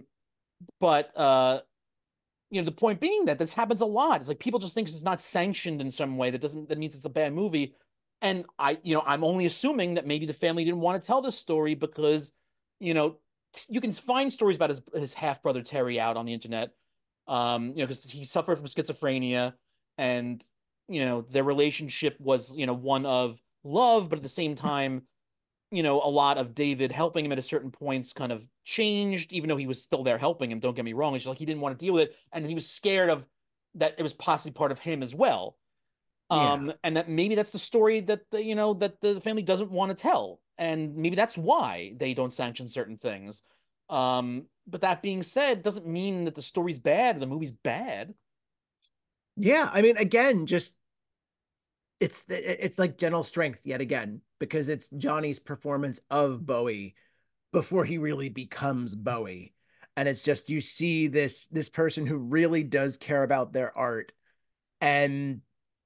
but uh, you know, the point being that this happens a lot. It's like people just think it's not sanctioned in some way. That doesn't that means it's a bad movie. And I, you know, I'm only assuming that maybe the family didn't want to tell this story because, you know, you can find stories about his his half brother Terry out on the internet. Um, you know, because he suffered from schizophrenia, and you know their relationship was you know one of love, but at the same time you know, a lot of David helping him at a certain points kind of changed, even though he was still there helping him. Don't get me wrong. It's just like he didn't want to deal with it. And he was scared of that it was possibly part of him as well. Yeah. Um, and that maybe that's the story that the, you know, that the family doesn't want to tell. And maybe that's why they don't sanction certain things. Um, but that being said, doesn't mean that the story's bad or the movie's bad. Yeah. I mean, again, just it's it's like gentle strength yet again because it's Johnny's performance of Bowie before he really becomes Bowie. And it's just you see this this person who really does care about their art and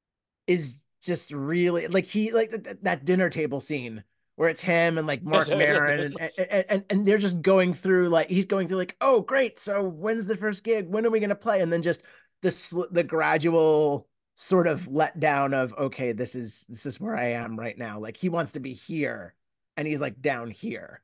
is just really like he like th- that dinner table scene where it's him and like Mark Maron and, and and and they're just going through like he's going through like oh great so when's the first gig when are we going to play and then just the sl- the gradual sort of let down of okay this is this is where I am right now like he wants to be here and he's like down here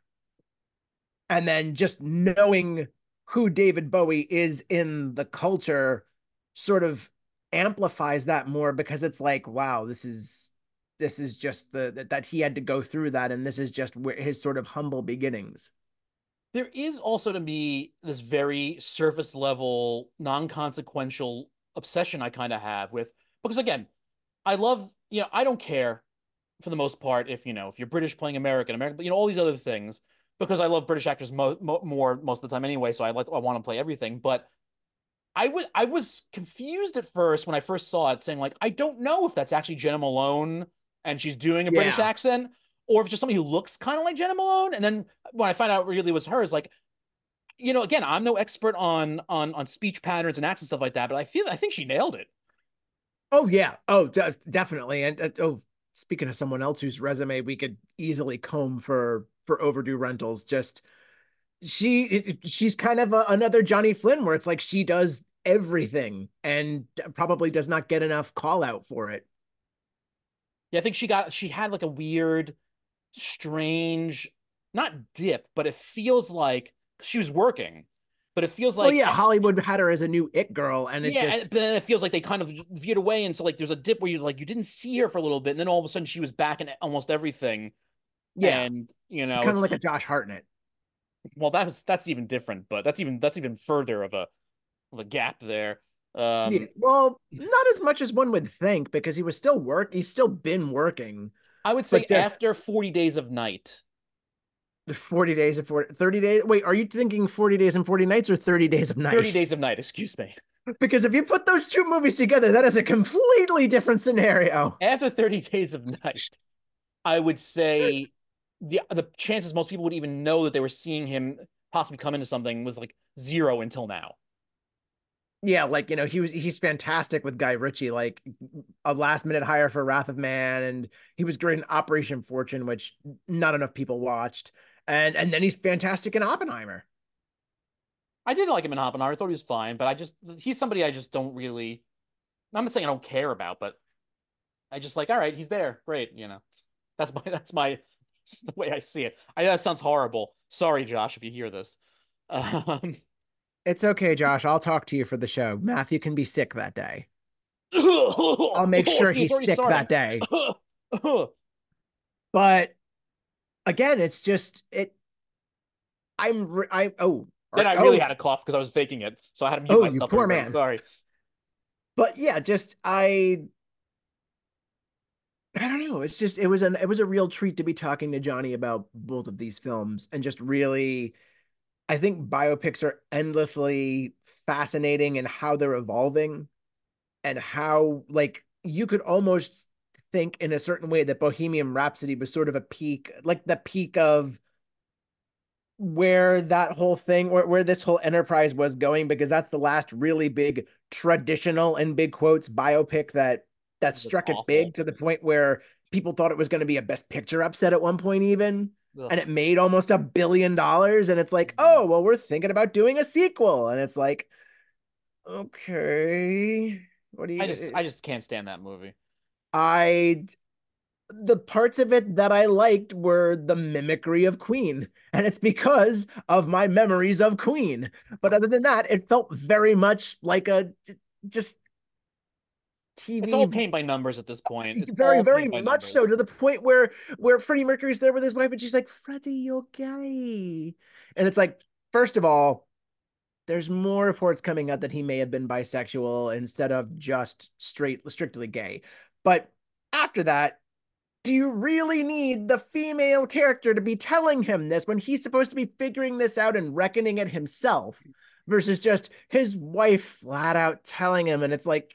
and then just knowing who David Bowie is in the culture sort of amplifies that more because it's like wow this is this is just the that, that he had to go through that and this is just where his sort of humble beginnings. There is also to me this very surface level, non consequential obsession I kind of have with, because again, I love, you know, I don't care for the most part if, you know, if you're British playing American, American, but, you know, all these other things, because I love British actors mo mo more most of the time anyway. So I like, I want to play everything. But I was I was confused at first when I first saw it, saying like, I don't know if that's actually Jenna Malone and she's doing a British Yeah. accent, or if it's just somebody who looks kind of like Jenna Malone. And then when I find out it really was her, it's like, you know, again, I'm no expert on on on speech patterns and accent stuff like that, but I feel I think she nailed it. Oh yeah. Oh, de definitely. And uh, oh, speaking of someone else whose resume we could easily comb for for overdue rentals, just she it, she's kind of a, another Johnny Flynn where it's like she does everything and probably does not get enough call out for it. Yeah, I think she got she had like a weird, strange, not dip, but it feels like she was working, but it feels Well, like yeah, Hollywood had her as a new it girl, and it yeah, but just then it feels like they kind of veered away, and so like there's a dip where you like you didn't see her for a little bit, and then all of a sudden she was back in almost everything, yeah, and you know kind of it's like a Josh Hartnett. well that's that's even different, but that's even that's even further of a of a gap there. Yeah, Um, well, not as much as one would think because he was still work. He's still been working, I would say but just after forty Days of Night, forty days of forty, thirty days. Wait, are you thinking forty days and forty nights or thirty days of thirty night? Days of Night, excuse me. Because if you put those two movies together, that is a completely different scenario. After thirty Days of Night, I would say the the chances most people would even know that they were seeing him possibly come into something was like zero until now. Yeah, like you know, he was he's fantastic with Guy Ritchie, like a last minute hire for Wrath of Man, and he was great in Operation Fortune, which not enough people watched. And and then he's fantastic in Oppenheimer. I did like him in Oppenheimer. I thought he was fine, but I just he's somebody I just don't really. I'm not saying I don't care about, but I just like all right, he's there, great. You know, that's my that's my that's the way I see it. I that sounds horrible. Sorry, Josh, if you hear this. Um, It's okay, Josh. I'll talk to you for the show. Matthew can be sick that day. I'll make oh, sure see, it's he's already sick starting. that day. But again, it's just it. I'm re- I oh Then are, I really oh had a cough because I was faking it, so I had to mute oh you myself for a poor second. man. Sorry. But yeah, just I I don't know. It's just it was an it was a real treat to be talking to Johnny about both of these films and just really I think biopics are endlessly fascinating in how they're evolving and how like you could almost think in a certain way that Bohemian Rhapsody was sort of a peak, like the peak of where that whole thing where, where this whole enterprise was going because that's the last really big traditional and big quotes biopic that that It was struck it awful. big to the point where people thought it was going to be a best picture upset at one point even and it Ugh. made almost a billion dollars and it's like Mhm. oh well we're thinking about doing a sequel and it's like okay what do I just you I just can't stand that movie. I the parts of it that I liked were the mimicry of Queen, and it's because of my memories of Queen. But other than that, it felt very much like a just It's all T V, paint by numbers at this point. It's very, all very paint by much numbers. so to the point where where Freddie Mercury's there with his wife, and she's like, "Freddie, you're gay," and it's like, first of all, there's more reports coming out that he may have been bisexual instead of just straight, strictly gay. But after that, do you really need the female character to be telling him this when he's supposed to be figuring this out and reckoning it himself versus just his wife flat out telling him? And it's like,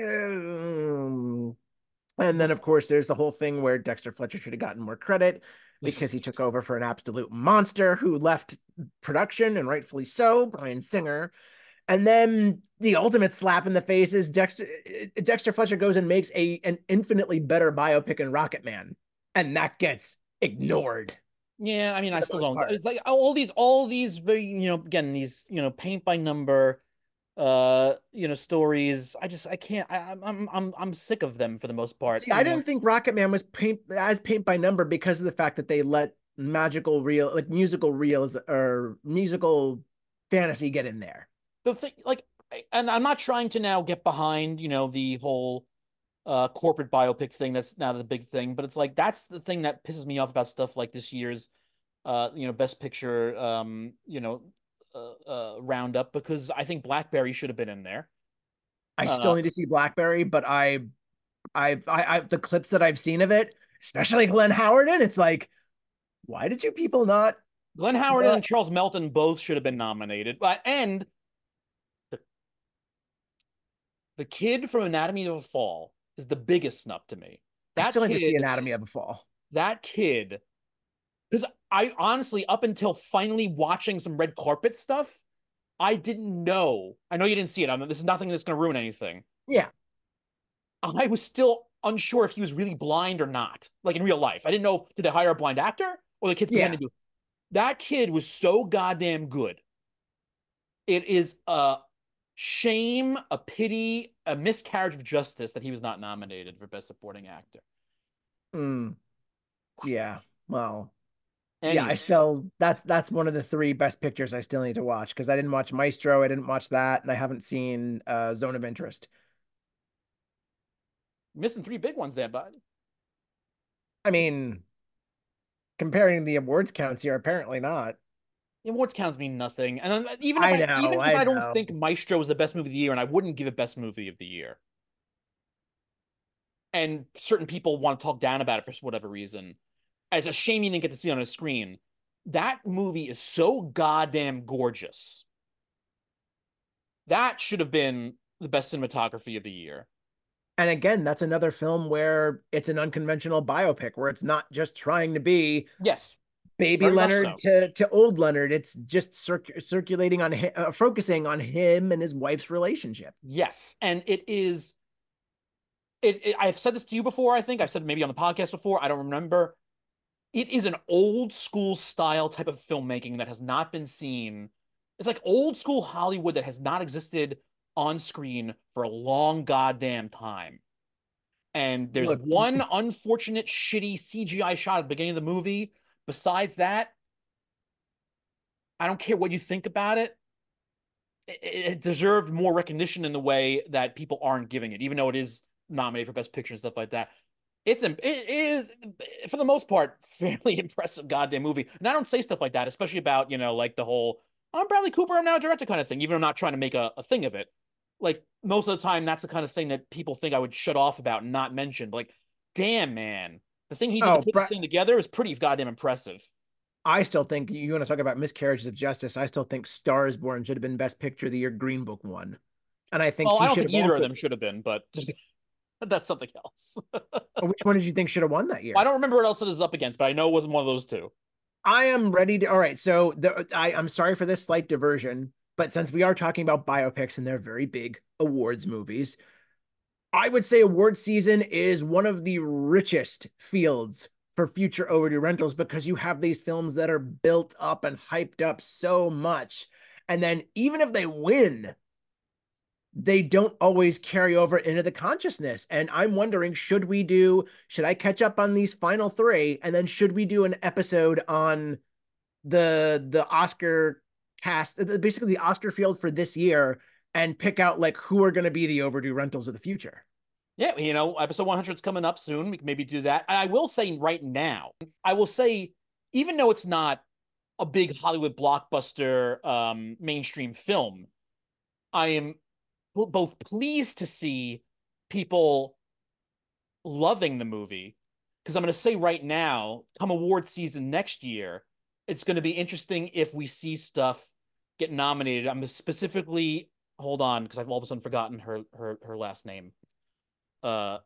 um, and then, of course, there's the whole thing where Dexter Fletcher should have gotten more credit because he took over for an absolute monster who left production, and rightfully so, Brian Singer. And then the ultimate slap in the face is Dexter Dexter Fletcher goes and makes a an infinitely better biopic in Rocket Man, and that gets ignored Yeah, I mean, for I the still most don't. part. It's like all these, all these very, you know, again, these, you know, paint by number, uh, you know, stories. I just, I can't. I, I'm, I'm, I'm, I'm sick of them for the most part. See, You I know, didn't think Rocket Man was paint as paint by number because of the fact that they let magical real like musical reels or musical fantasy get in there. the thing, like, and I'm not trying to now get behind, you know, the whole uh corporate biopic thing. That's now the big thing, but it's like that's the thing that pisses me off about stuff like this year's uh, you know, Best Picture, um, you know, uh, uh, roundup because I think Blackberry should have been in there. I still Uh, need to see Blackberry, but I, I, I, I the clips that I've seen of it, especially Glenn Howard in, it's like, why did you people not Glenn Howard not and Charles Melton both should have been nominated, but and the The kid from Anatomy of a Fall is the biggest snub to me. I That still need to see kid, Anatomy of a Fall. that kid, because I honestly, up until finally watching some red carpet stuff, I didn't know. I know you didn't see it. I mean, this is nothing that's going to ruin anything. Yeah. I was still unsure if he was really blind or not, like in real life. I didn't know, did they hire a blind actor or the kid's Yeah. pretending to do. That kid was so goddamn good. It is a shame, a pity, a miscarriage of justice that he was not nominated for Best Supporting Actor. Mm. Yeah. Well, Anyway. yeah, I still that's that's one of the three best pictures I still need to watch because I didn't watch Maestro, I didn't watch that, and I haven't seen uh, Zone of Interest. Missing three big ones there, bud. I mean, comparing the awards counts here, apparently not. The awards counts mean nothing, and even if I I, know, even if I I don't know. think Maestro was the best movie of the year, and I wouldn't give it best movie of the year, and certain people want to talk down about it for whatever reason, it's a shame you didn't get to see it on a screen. That movie is so goddamn gorgeous. That should have been the best cinematography of the year. And again, that's another film where it's an unconventional biopic, where it's not just trying to be Yes, baby very much Leonard so. to to old Leonard. It's just circ- circulating on him, uh, focusing on him and his wife's relationship. Yes, and it is. It, it. I've said this to you before. I think I've said it maybe on the podcast before. I don't remember. It is an old school style type of filmmaking that has not been seen. It's like old school Hollywood that has not existed on screen for a long goddamn time. And there's Look, one unfortunate, shitty C G I shot at the beginning of the movie. Besides that, I don't care what you think about it. It, it deserved more recognition in the way that people aren't giving it, even though it is nominated for Best Picture and stuff like that. It's it is for the most part fairly impressive goddamn movie. And I don't say stuff like that, especially about, you know, like the whole I'm Bradley Cooper, I'm now a director kind of thing, even though I'm not trying to make a, a thing of it. Like most of the time, that's the kind of thing that people think I would shut off about and not mention. But like, damn man, the thing he did oh, to put Bra- this thing together is pretty goddamn impressive. I still think you want to talk about miscarriages of justice. I still think Star is Born should have been Best Picture of the Year. Green Book won, and I think Well, I he don't should think have either also. of them should have been, but that's something else. Which one did you think should have won that year? I don't remember what else it is up against, but I know it wasn't one of those two. I am ready to. All right, so the, I, I'm sorry for this slight diversion, but since we are talking about biopics and they're very big awards movies, I would say award season is one of the richest fields for future overdue rentals because you have these films that are built up and hyped up so much. And then even if they win, they don't always carry over into the consciousness. And I'm wondering, should we do, should I catch up on these final three? And then should we do an episode on the the Oscar cast, basically the Oscar field for this year, and pick out like who are going to be the overdue rentals of the future? Yeah, you know, episode one hundred is coming up soon. We can maybe do that. And I will say right now, I will say, even though it's not a big Hollywood blockbuster um, mainstream film, I am both pleased to see people loving the movie. Because I'm going to say right now, come award season next year, it's going to be interesting if we see stuff get nominated. I'm specifically, hold on, because I've all of a sudden forgotten her her her last name. Uh,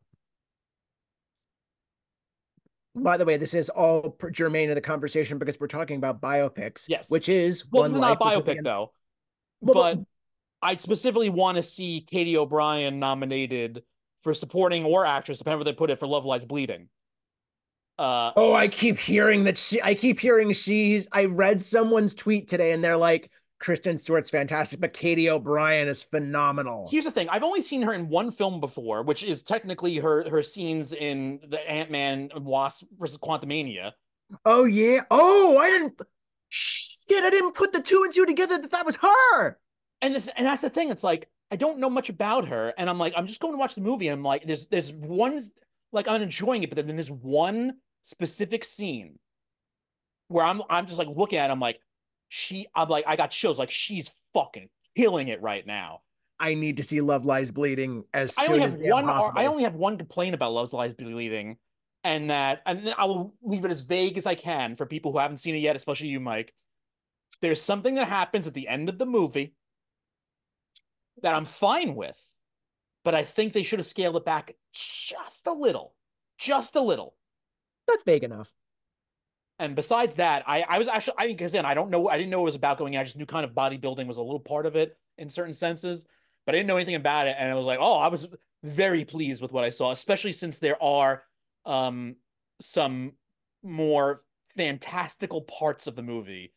By the way, this is all germane to the conversation because we're talking about biopics, yes. which is Well, One this is Life. not a biopic, though. Well, But I specifically want to see Katie O'Brien nominated for supporting or actress, depending on where they put it, for Love Lies Bleeding. Uh, oh, I keep hearing that she, I keep hearing she's, I read someone's tweet today and they're like, Kristen Stewart's fantastic, but Katie O'Brien is phenomenal. Here's the thing. I've only seen her in one film before, which is technically her her scenes in the Ant-Man and Wasp versus Quantumania. Oh, yeah. Oh, I didn't, shit, I didn't put the two and two together that that was her. And this, and that's the thing. It's like, I don't know much about her. And I'm like, I'm just going to watch the movie. And I'm like, there's there's one, like, I'm enjoying it, but then there's one specific scene where I'm I'm just like looking at it, I'm like, she, I'm like, I got chills. Like, she's fucking killing it right now. I need to see Love Lies Bleeding as I soon only as have one. possible. I only have one complaint about Love Lies Bleeding, and that, and I will leave it as vague as I can for people who haven't seen it yet, especially you, Mike. There's something that happens at the end of the movie that I'm fine with, but I think they should have scaled it back just a little, just a little. That's big enough. And besides that, I, I was actually, I because then I don't know, I didn't know it was about going in. I just knew kind of bodybuilding was a little part of it in certain senses, but I didn't know anything about it. And I was like, oh, I was very pleased with what I saw, especially since there are um, some more fantastical parts of the movie.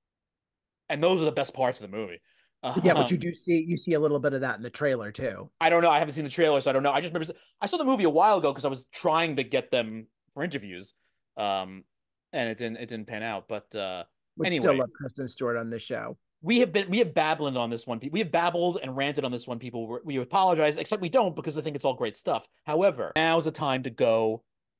And those are the best parts of the movie. Um, yeah, but you do see, you see a little bit of that in the trailer too. I don't know. I haven't seen the trailer, so I don't know. I just remember, I saw the movie a while ago because I was trying to get them for interviews. Um, and it didn't it didn't pan out. But uh, we anyway, still love Kristen Stewart on this show. We have been we have babbling on this one. We have babbled and ranted on this one. People, we apologize, except we don't because I think it's all great stuff. However, now's the time to go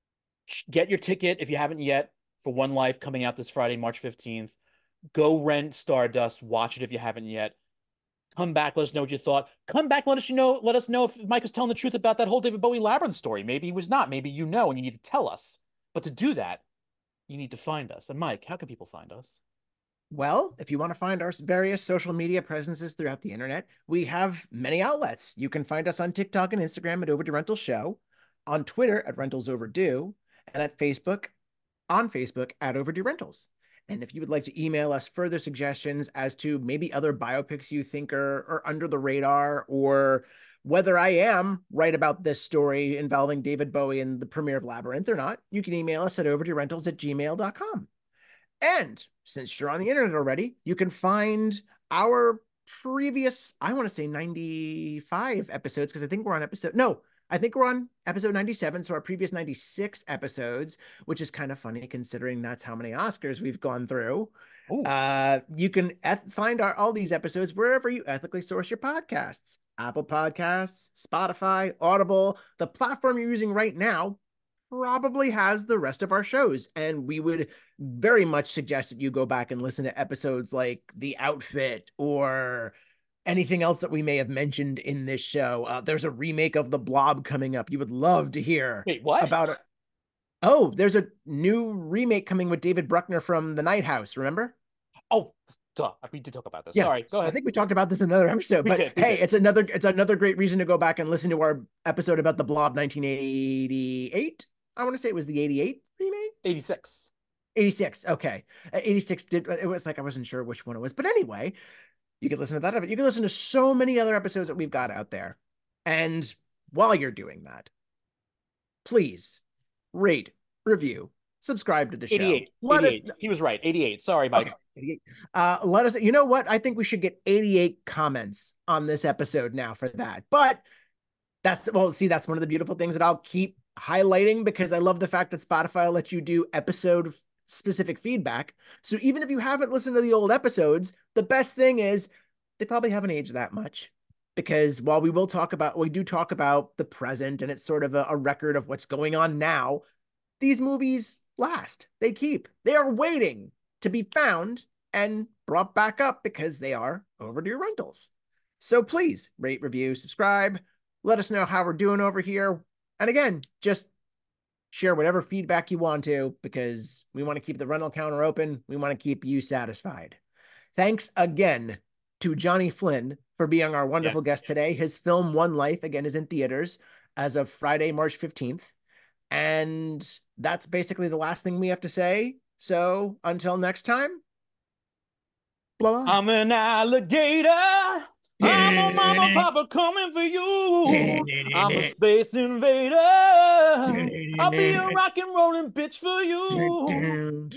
get your ticket if you haven't yet for One Life coming out this Friday, March fifteenth. Go rent Stardust. Watch it if you haven't yet. Come back, let us know what you thought. Come back, let us know. Let us know if Mike was telling the truth about that whole David Bowie Labyrinth story. Maybe he was not. Maybe you know, and you need to tell us. But to do that, you need to find us. And Mike, how can people find us? Well, if you want to find our various social media presences throughout the internet, we have many outlets. You can find us on TikTok and Instagram at Overdue Rentals Show, on Twitter at Rentals Overdue, and at Facebook, on Facebook at Overdue Rentals. And if you would like to email us further suggestions as to maybe other biopics you think are, are under the radar, or whether I am right about this story involving David Bowie and the premiere of Labyrinth or not, you can email us at overdue rentals at gmail dot com. And since you're on the internet already, you can find our previous, I want to say ninety-five episodes, because I think we're on episode, no, I think we're on episode ninety-seven. So our previous ninety-six episodes, which is kind of funny considering that's how many Oscars we've gone through. Uh, you can eth- find our, all these episodes wherever you ethically source your podcasts. Apple Podcasts, Spotify, Audible, the platform you're using right now probably has the rest of our shows. And we would very much suggest that you go back and listen to episodes like The Outfit or anything else that we may have mentioned in this show. Uh, there's a remake of The Blob coming up. You would love to hear Wait, what? about it. Oh, there's a new remake coming with David Bruckner from The Night House. Remember? Oh, duh. We did talk about this. Yeah. Sorry, go ahead. I think we talked about this in another episode, We but did, we hey, did. it's another it's another great reason to go back and listen to our episode about The Blob nineteen eighty-eight. I want to say it was the eighty-eight remake. eighty-six. eighty-six. Okay. Uh, eighty-six did, it was like, I wasn't sure which one it was, but anyway, you can listen to that. You can listen to so many other episodes that we've got out there. And while you're doing that, please rate, review, subscribe to the show. eighty-eight. Let eighty-eight. us, He was right. eighty-eight. Sorry, Mike. okay, eighty-eight. Uh, let us, you know what? I think we should get eighty-eight comments on this episode now for that. But that's, well, see, that's one of the beautiful things that I'll keep highlighting, because I love the fact that Spotify will let you do episode specific feedback. So even if you haven't listened to the old episodes, the best thing is they probably haven't aged that much, because while we will talk about, we do talk about the present and it's sort of a, a record of what's going on now, these movies last, they keep, they are waiting to be found and brought back up because they are overdue rentals. So please rate, review, subscribe, let us know how we're doing over here. And again, just share whatever feedback you want to, because we want to keep the rental counter open. We want to keep you satisfied. Thanks again to Johnny Flynn for being our wonderful Yes. guest today. His film One Life, again, is in theaters as of Friday, March fifteenth. And that's basically the last thing we have to say. So until next time, blow on. I'm an alligator. I'm a mama papa coming for you. I'm a space invader. I'll be a rock and rolling bitch for you.